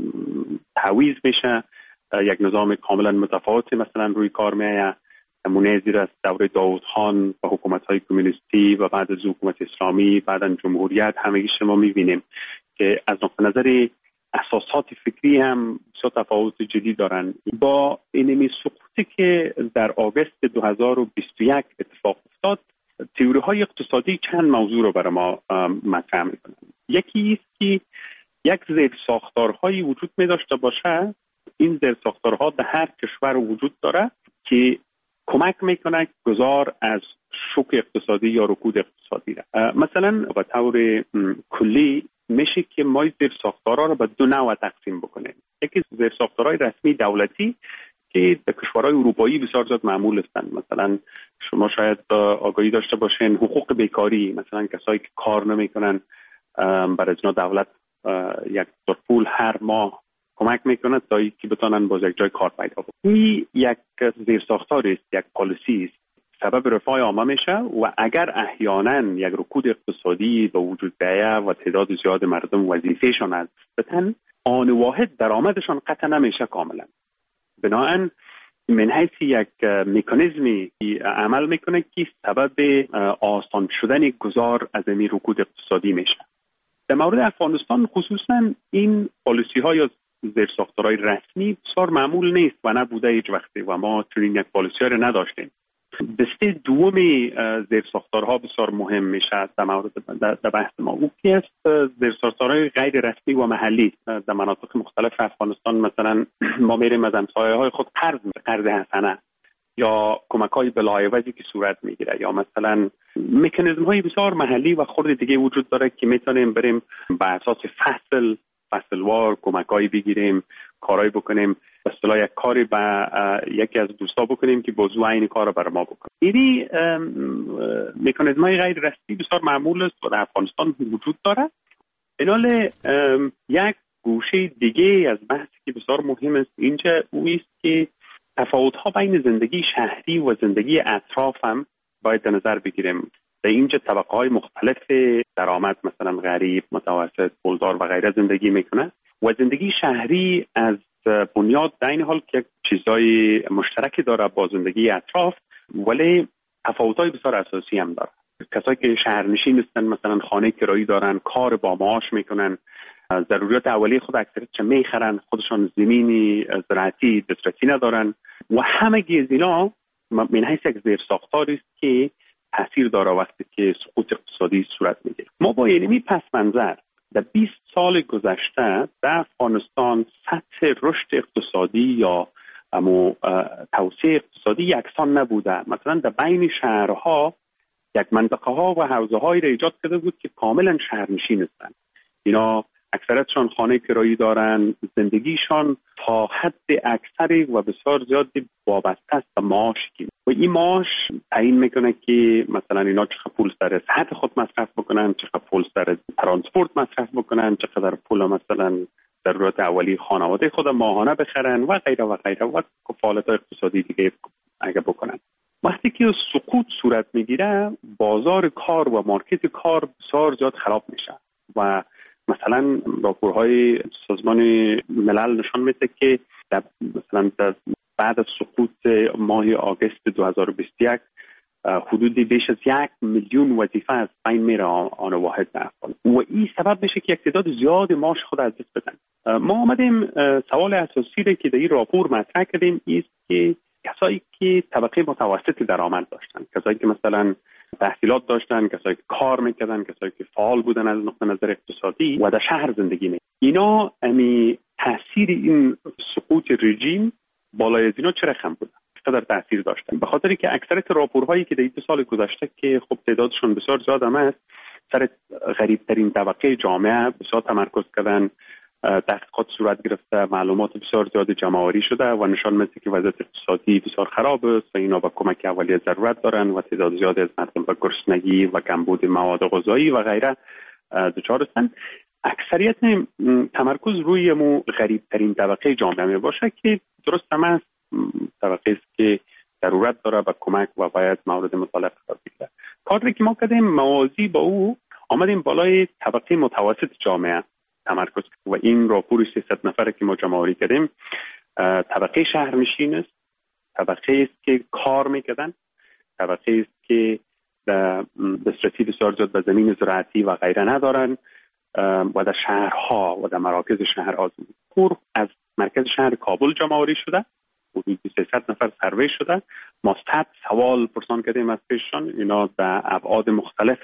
تعویض میشه، یک نظام کاملا متفاوتی مثلا روی کار میآید. نمونه زیر از دوره داود خان و حکومت‌های کمونیستی و بعد از حکومت اسلامی بعداً جمهوریت همگی شما می‌بینیم که از نقطه نظر اساسات فکری هم بسیار تفاوت جدی دارن. با این سقوطی که در آگوست 2021 اتفاق افتاد، تئوری‌های اقتصادی چند موضوع رو برای ما مطرح می‌کنن. یکی است که یک زیرساختارهایی وجود می‌داشته باشه، این زیرساختارها در هر کشور وجود داره که کمک میکنه گذار از شوک اقتصادی یا رکود اقتصادی را. مثلا به طور کلی میشه که ما زیرساختارها را به دو نوع تقسیم بکنیم. یکی زیرساختارهای رسمی دولتی که در کشورهای اروپایی بسیار زیاد معمول هستند. مثلا شما شاید آگاهی داشته باشین حقوق بیکاری، مثلا کسایی که کار نمیکنن برای اینا دولت یک پول هر ماه کمک میکنه تا اینکه بتونن باز یک جای کار پیدا کنن. این یک زیرساختار است، یک پالیسی است، سبب رفاه عامه میشه و اگر احیانا یک رکود اقتصادی به وجود بیاید و تعداد زیاد مردم وظیفهشان از بتن، آن واحد درآمدشان قطع نمیشه کاملا. بنابراین من حیث یک مکانیزمی عمل میکنه که سبب آسان شدن گذار از این رکود اقتصادی میشه. در مورد افغانستان خصوصا این پالیسی ها یا زیرساختارهای رسمی بسیار معمول نیست و نبوده هیچ وقتی و ما چنین یک پالیسی را نداشتیم. دسته دومی زیرساختارها بسیار مهم میشه در مورد در بحث ما. او کی است؟ زیرساختارهای غیر رسمی و محلی در مناطق مختلف افغانستان. مثلا ما میریم از همسایه‌های خود قرض حسنه یا کمک‌های بلایوجی که صورت میگیره، یا مثلا مکانیزم‌های بسیار محلی و خرد دیگه وجود داره که میتونیم بریم به اساس فصلوار کمک‌هایی بگیریم، کارایی بکنیم. به اصطلاح یک کاری با یکی از دوستا بکنیم که بازو این کار رو برای ما بکنه. این مکانیزم‌های غیر رسمی بسیار معمول است و در افغانستان وجود داره. اینال یک گوشه دیگه از بحثی که بسیار مهم است اینجا اوست که تفاوت‌ها بین زندگی شهری و زندگی اطراف هم باید در نظر بگیریم. در اینجا طبقه‌های مختلف درآمد، مثلا غریب، متوسط، پولدار و غیره زندگی میکنه و زندگی شهری از بنیاد در این حال که چیزای مشترکی داره با زندگی اطراف، ولی تفاوت‌های بسیار اساسی هم داره. کسایی که شهرنشین هستن مثلا خانه کرایی دارن، کار با معاش میکنن، ضروریات اولیه خود اکثریت چه میخرن، خودشان زمینی زراعتی دسترسی ندارن و همه از اینا من حیث یک زیرساختاری است که تاثیر داره وقتی که سقوط اقتصادی صورت میگیره. ما با اینمی پس منظر در 20 سال گذشته در افغانستان سطح رشد اقتصادی یا توسعه اقتصادی یکسان نبوده. مثلا در بین شهرها یک منطقه ها و حوزه هایی را ایجاد کرده بود که کاملا شهرنشین هستند. اینا اکثرتشان خانه کرایی دارن، زندگیشان تا حد اکثری و بسیار زیادی وابسته است به معاشی و این معاش تعیین میکنه که مثلا اینا چقدر پول سر صحت خود مصرف بکنن، چقدر پول سر ترانسپورت مصرف بکنن، چقدر پول مثلا ضرورت اولیه خانواده خود ماهانه بخرن و غیره و غیره و فعالیت اقتصادی دیگه اگه بکنن. وقتی که سقوط صورت میگیره بازار کار و مارکت کار بسیار زیاد خراب میشه و مثلا راپورهای سازمان ملل نشان میده که مثلا بعد از سقوط ماه آگوست 2021 حدود بیش از 1 میلیون وظیفه از بین میره آن واحد در افغانستان و این سبب میشه که یک تعداد زیاد معاش خود از دست بدن. ما آمدیم سوال اساسی را که در این راپور مطرح کردیم است که کسایی که طبقه متوسط درآمد داشتن، کسایی که مثلا تحصیلات داشتن، کسایی که کار میکردن، کسایی که فعال بودن از نقطه نظر اقتصادی و در شهر زندگی میکردن، اینا تاثیر این سقوط رژیم بالای از اینا چه رقم بوده؟ چقدر تاثیر داشتن؟ به خاطری که اکثریت راپورهایی که در 2 سال گذشته که خب تعدادشون بسیار زیاد است سر غریبترین طبقه جامعه بسیار تمرکز کردن. تحقیقات صورت گرفته، معلومات بسیار زیاد جمع‌آوری شده و نشان میده که وضعیت اقتصادی بسیار خراب است و اینا به کمک اولیه ضرورت دارن و تعداد زیادی از مردم به گرسنگی و کمبود مواد غذایی و غیره دچار هستند. اکثریت تمرکز روی غریبترین طبقه جامعه می باشه که درست هم است، طبقه است که ضرورت داره به کمک و باید مورد مطالعه قرار بگیره. کاری که ما کردیم موازی با او آمدیم بالای طبقه متوسط جامعه تمرکز و این راپور 300 نفره که ما جمع‌آوری کردیم طبقه شهرنشین است، طبقه است که کار میکردن، طبقه است که دسترسی بسیار زیاد به زمین زراعتی و غیره ندارن و در شهرها و در مراکز شهرها. از مرکز شهر کابل جمع‌آوری شده، حدود 300 نفر سروی شده. ما 100 سوال پرسان کردیم از پیششان، اینا در ابعاد مختلف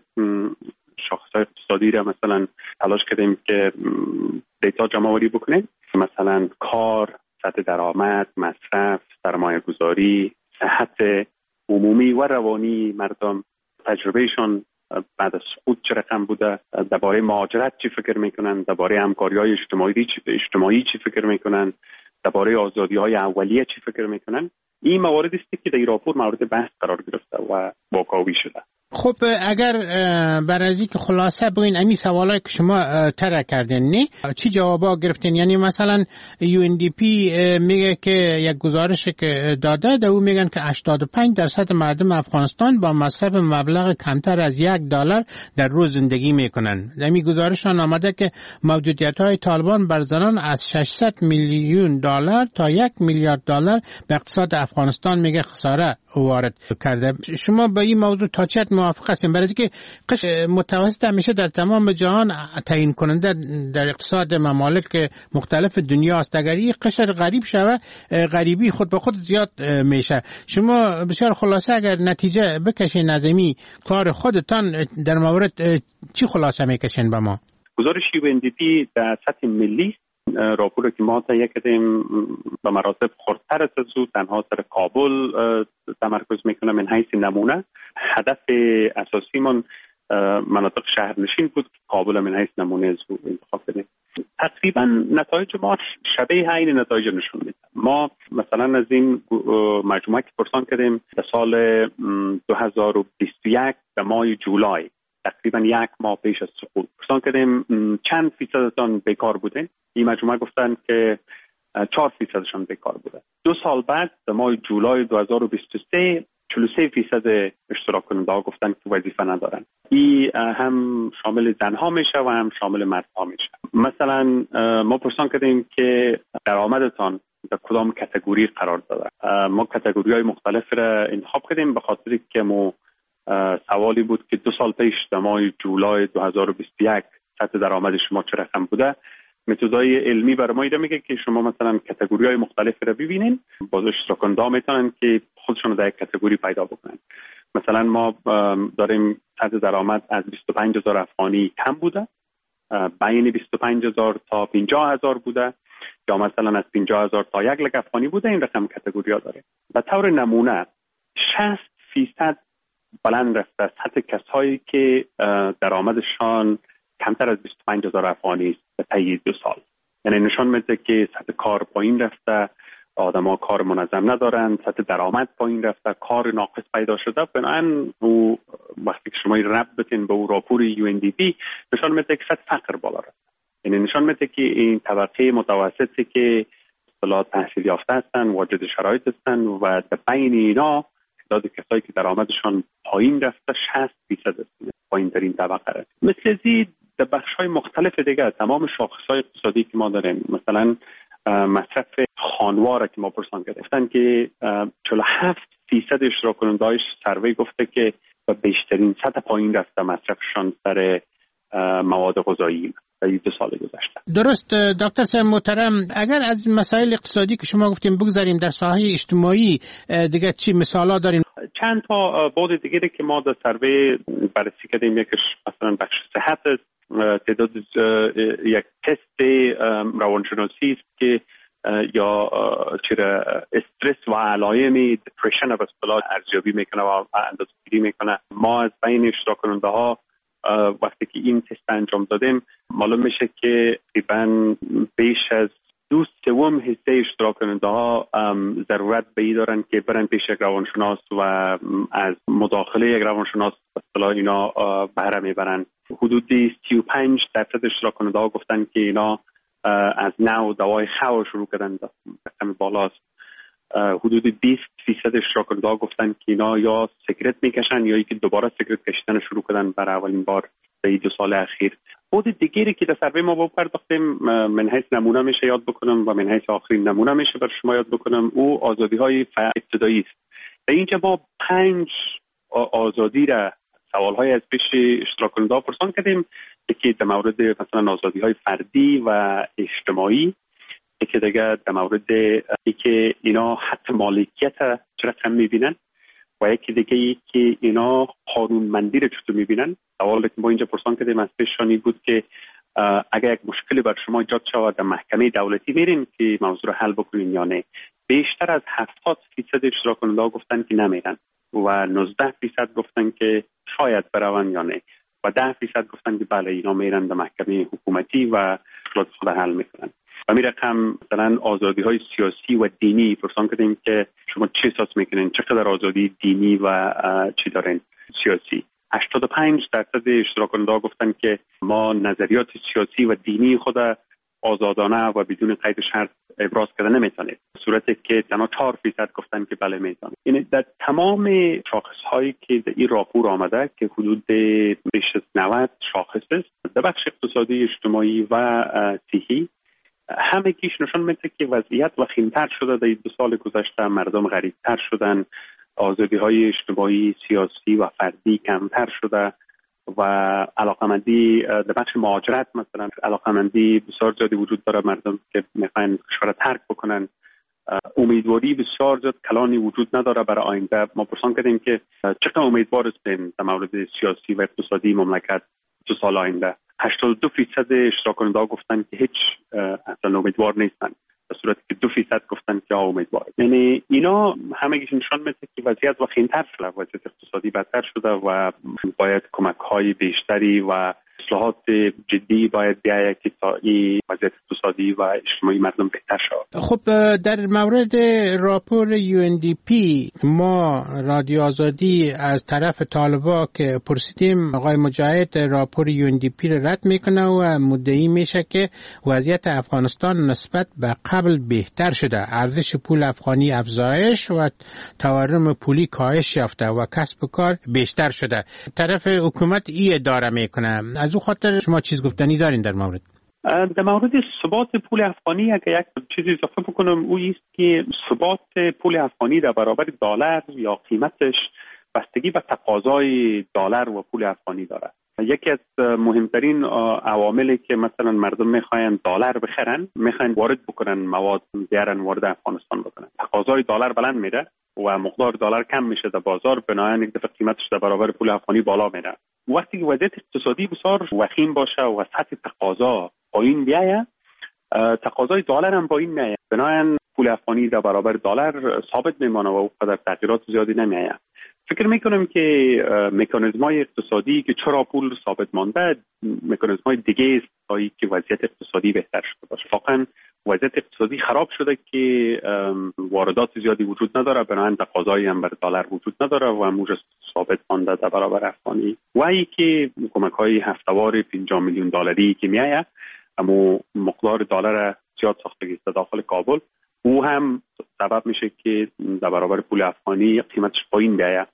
شاخص‌های اقتصادی را مثلا تلاش کردیم که دیتا جمع‌آوری بکنیم، مثلا کار، سطح درآمد، مصرف، سرمایه‌گذاری، صحت عمومی و روانی مردم، تجربهشون بعد از سقوط چه رقم بوده، درباره مهاجرت چی فکر میکنن، درباره همکاری‌های اجتماعی چی فکر میکنن، درباره آزادی‌های اولیه چی فکر میکنن. این مواردی است که در این راپور مورد بحث قرار گرفته و واکاوی شده.
خب اگر برای از اینکه خلاصه بگین امی سوالایی که شما طرح کردین نه چی جوابا گرفتین؟ یعنی مثلا UNDP میگه که یک گزارش که داده در او میگن که 85% مردم افغانستان با مصرف مبلغ کمتر از $1 در روز زندگی میکنن. در این گزارش آمده که محدودیت‌های طالبان بر زنان از $600 میلیون تا $1 میلیارد به اقتصاد افغانستان میگه خساره وارد کرده. شما با این موضوع تا چه حد موافق هستین؟ برای اینکه قشر متوسط همیشه در تمام جهان تعیین کننده در اقتصاد ممالک مختلف دنیا است. اگر این قشر غریب شود، غریبی خود به خود زیاد میشه. شما بسیار خلاصه اگر نتیجه بکشین نظمی کار خودتان در مورد چی خلاصه میکشین به ما؟
گزارش UNDP در سطح ملی راپور که ما تهیه کردیم به مراتب خردتر از او تنها سر کابل تمرکز میکنه. من حیث نمونه هدف اساسی من مناطق شهرنشین بود که کابل من حیث نمونه از او انتخاب کردیم. تقریبا نتایج ما شبیه این نتایج نشون میده. ما مثلا از این مجموعه که پرسان کردیم در سال 2021 در ماه جولای تقریبا یک ماه پیش از سقوط پرسان کردیم چند فیصدتان بیکار بودین. این مجموعه گفتن که 4% بیکار بوده. 2 سال بعد در ماه جولای 2023 43% اشتراک کننده ها گفتن که وظیفه ندارن. این هم شامل زنها میشه و هم شامل مردها میشه. مثلا ما پرسان کردیم که درآمدتان در کدام کاتگوری قرار داده. ما کاتگوری‌های مختلف را انتخاب کردیم به خاطر که ما سوالی بود که 2 سال پیش در ماه جولای 2021 سطح درآمد شما چه رقم بوده. متدای علمی برای ما ایده میگه که شما مثلا کاتگوری‌های مختلف را ببینین، باز اشتراک کننده میتونن که خودشون در یک کاتگوری پیدا بکنن. مثلا ما داریم سطح درآمد از 25,000 افغانی کم بوده، بین 25,000 تا 50,000 بوده، یا مثلا از 50,000 تا 1 لک افغانی بوده. این رقم کاتگوری‌ها داره. به طور نمونه 60% بلند رفته سطح کسایی که درآمدشان کمتر از 25,000 افغانی است به طی 2 سال. یعنی نشان میده که سطح کار پایین رفته، آدما کار منظم ندارن، سطح درآمد پایین رفته، کار ناقص پیدا شده. بنابراین او وقتی که شما ربط بتین به اون راپور UNDP نشان میده که سطح فقر بالا رفته. یعنی نشان میده که این طبقه متوسطی که اصطلاحاً تحصیل یافته هستن، واجد شرایط هستن و در بین اینا تعداد کسایی که درآمدشان پایین رفته 60% است، پایین ترین طبقه است. مثل زید در بخش‌های مختلف دیگه تمام شاخص‌های اقتصادی که ما داریم، مثلا مصرف خانوار که ما پرسان کردیم گفتن که 47% اشتراک کننده‌های سروی گفته که به بیشترین سطح پایین رفته مصرفشان سر مواد غذایی در 2 سال گذشته.
درست دکتر صاحب محترم، اگر از مسائل اقتصادی که شما گفتیم بگذاریم، در ساحه اجتماعی دیگه چی مثالا دارین؟
چند تا بعد دیگه که ما در سروی بررسی کردیم، یکیش مثلا بخش صحت است. تعداد یک تست روانشناسی است که یا چرا استرس و علائم دپرشن و اصطلاح ارزیابی میکنه و اندازه‌گیری میکنه. ما از بین اشتراک کننده ها وقتی که این تست انجام دادیم معلوم میشه که تقریبا بیش از 2/3 حصه اشتراک کننده ها ضرورت به این دارن که برن پیش یک روانشناس و از مداخله یک روانشناس به اصطلاح اینا بهره میبرن. حدود 35% اشتراک کننده ها گفتن که اینا از نو دوای خو شروع کردن، رقم بالاست. حدود 20% اشتراک کننده ها گفتن که اینا یا سیگرت میکشن یا اینکه دوباره سیگرت کشیدن شروع کردن برای اولین بار در 2 سال اخیر. بود دیگری که در سروی ما پرداختیم من حیث نمونه میشه یاد بکنم و من حیث آخرین نمونه میشه بر شما یاد بکنم، او آزادی های ابتدایی است. در اینجا ما 5 آزادی را سوال های از پیش اشتراک کننده ها پرسان کردیم. یکی در مورد مثلا آزادی های فردی و اجتماعی، یکی دیگه در مورد اینکه اینا حق مالکیت چه رقم میبینن و یکی دیگه ای که اینا قانونمندی رو چطور میبینن. سوالی که ما اینجا پرسان کردیم از پیشانی بود که اگر یک مشکلی بر شما ایجاد شود در محکمه دولتی میرین که موضوع رو حل بکنین یا نه. بیشتر از 70% اشتراک کننده ها گفتن که نمیرن و 19% گفتن که شاید برون یا نه و 10% گفتن که بله اینا میرن در محکمه حکومتی و خود حل میکنن. و می رقم مثلا آزادی های سیاسی و دینی پرسان کردیم که شما چه احساس میکنین، چقدر آزادی دینی و چی دارین سیاسی. 85% اشتراک کننده ها گفتن که ما نظریات سیاسی و دینی خود آزادانه و بدون قید شرط ابراز کردن نمیتونید، در صورتی که تنها 4% گفتن که بله میتونید. یعنی در تمام شاخص هایی که در این راپور آمده که حدود بیش از 90 شاخص است در بخش اقتصادی، اجتماعی و صحی، همه کیش نشان میده که وضعیت وخیم‌تر شده. در 2 سال گذشته مردم غریب‌تر شدن، آزادی‌های اجتماعی، سیاسی و فردی کمتر شده و علاقمندی در بخش مهاجرت مثلا علاقمندی بسیار زیادی وجود داره. مردم که میخواین کشور ترک بکنن، امیدواری بسیار زیاد کلانی وجود نداره برای آینده. ما پرسان کردیم که چقدر امیدوار هستین در مورد سیاسی و اقتصادی مملکت 2 سال آینده. 82% اشتراک کننده گفتن که هیچ اصلا امیدوار نیستن، در صورتی که 2% گفتن که امیدوار. یعنی اینا همگیش نشان میده که وضعیت وخیم‌تر شده، وضعیت اقتصادی بدتر شده و باید کمک‌های بیشتری و اصلاحات جدی باید بیاید که تا این وضعیت اقتصادی و اجتماعی مردم بهتر شود.
خب در مورد راپور UNDP ما رادیو آزادی از طرف طالبا که پرسیدیم، آقای مجاهد راپور UNDP رو رد میکنه و مدعی میشه که وضعیت افغانستان نسبت به قبل بهتر شده، ارزش پول افغانی افزایش و تورم پولی کاهش یافته و کسب و کار بیشتر شده. طرف حکومت ای اداره میکنه. از او خاطر شما چیز گفتنی دارین در مورد؟
در مورد ثبات پول افغانی اگر یک چیزی اضافه بکنم، او است که ثبات پول افغانی در برابر دلار یا قیمتش بستگی به تقاضای دلار و پول افغانی داره. یکی از مهمترین عواملی که مثلا مردم میخواین دلار بخرن، میخواین وارد بکنن مواد، بیارن وارد افغانستان بکنن، تقاضای دلار بلند میره و مقدار دلار کم میشه در بازار، بنابراین یک دفعه قیمتش در برابر پول افغانی بالا میره. وقتی که وضعیت اقتصادی بسیار وخیم باشه و سطح تقاضا پایین بیاید، تقاضای دلار هم پایین میاد، بنابراین پول افغانی در برابر دلار ثابت میمانه و او قدر تغییرات زیادی نمیاد. فکر میکنم که مکانیزم‌های اقتصادی که چرا پول ثابت مانده، مکانیزم‌های دیگه است تا اینکه وضعیت اقتصادی بهتر شده باشه. واقعا وضعیت اقتصادی خراب شده که واردات زیادی وجود نداره، بنابراین تقاضایی هم بر دلار وجود نداره و موج ثابت مانده در برابر افغانی. و اینکه کمک‌های هفته‌وار 50 میلیون دلاری که میآید، اما مقدار دلار زیاد ساختگی است داخل کابل، او هم سبب میشه که در برابر پول افغانی قیمتش پایین بیاید.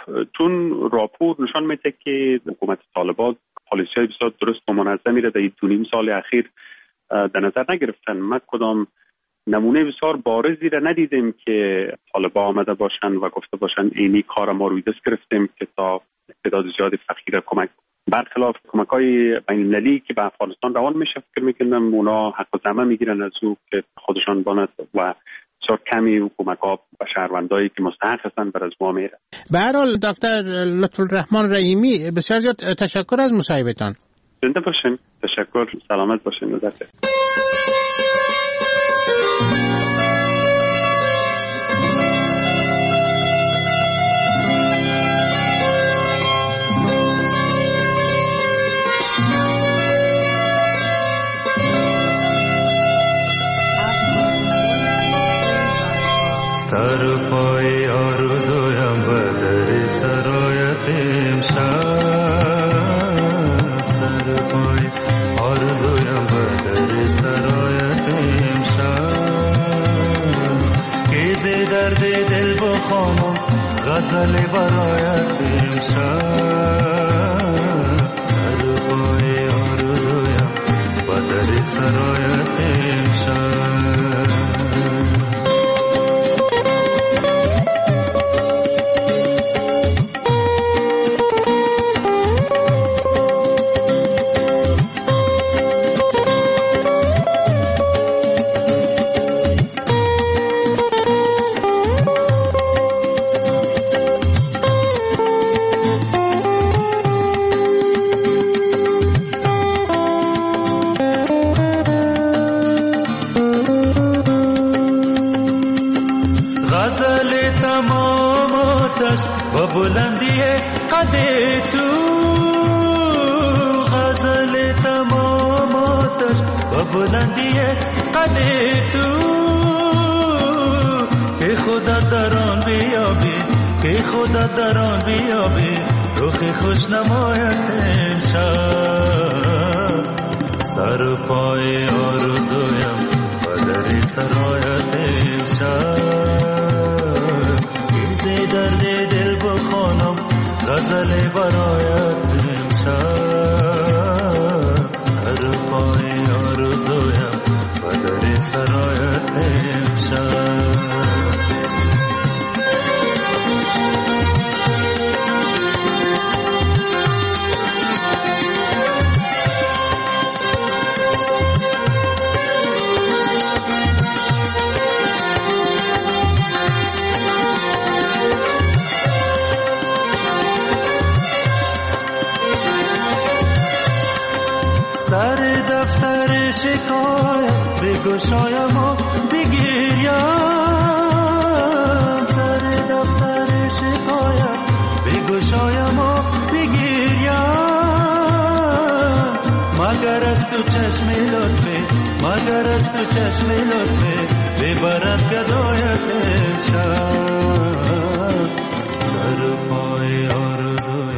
چون راپور نشان میده که حکومت طالبان پالیسی‌های بسیار درست و منظمی را در 2.5 سال اخیر در نظر نگرفتن. ما کدام نمونه بسیار بارزی را ندیدیم که طالبان آمده باشند و گفته باشند اینی کار ما روی دست گرفتیم که تا تعداد زیادی فقیر کمک. برخلاف کمک‌های بین‌المللی که به افغانستان روان میشه، فکر میکنم اونا حق الزحمه میگیرن از او که خودشان باند و بسیار کمی کمک‌ها به شهروندایی که مستحق هستن بر از ما میره.
به هر حال دکتر لطف‌الرحمن رحیمی، بسیار زیاد تشکر از مصاحبه‌تان.
زنده باشین. تشکر. سلامت باشین.
سر پای آرزویم بدر سرایت امشب، سر پای آرزویم بدر سرایت امشب، که ز درد دل بخوانم غزل برایت امشب، سر پای آرزویم بدر سرایت امشب. و بلندی قد تو، غزل تمام آتش و بلندی قد تو، که خدا در آن بیابی، که خدا در آن بیابی، رخ خوش نمایت امشب، سر پای آرزویم و در سرایت امشب، درد دل بخوانم غزل برایت امشب، سر پای آرزویم و در سرایت امشب. سر دفتر شکایت بگشایم و بگیریم، سر دفتر شکایت بگشایم و بگیریم. مگر از تو چشم لطفه، مگر از تو چشم لطفه ببرد گدایت امشب. سر و پای آرزوی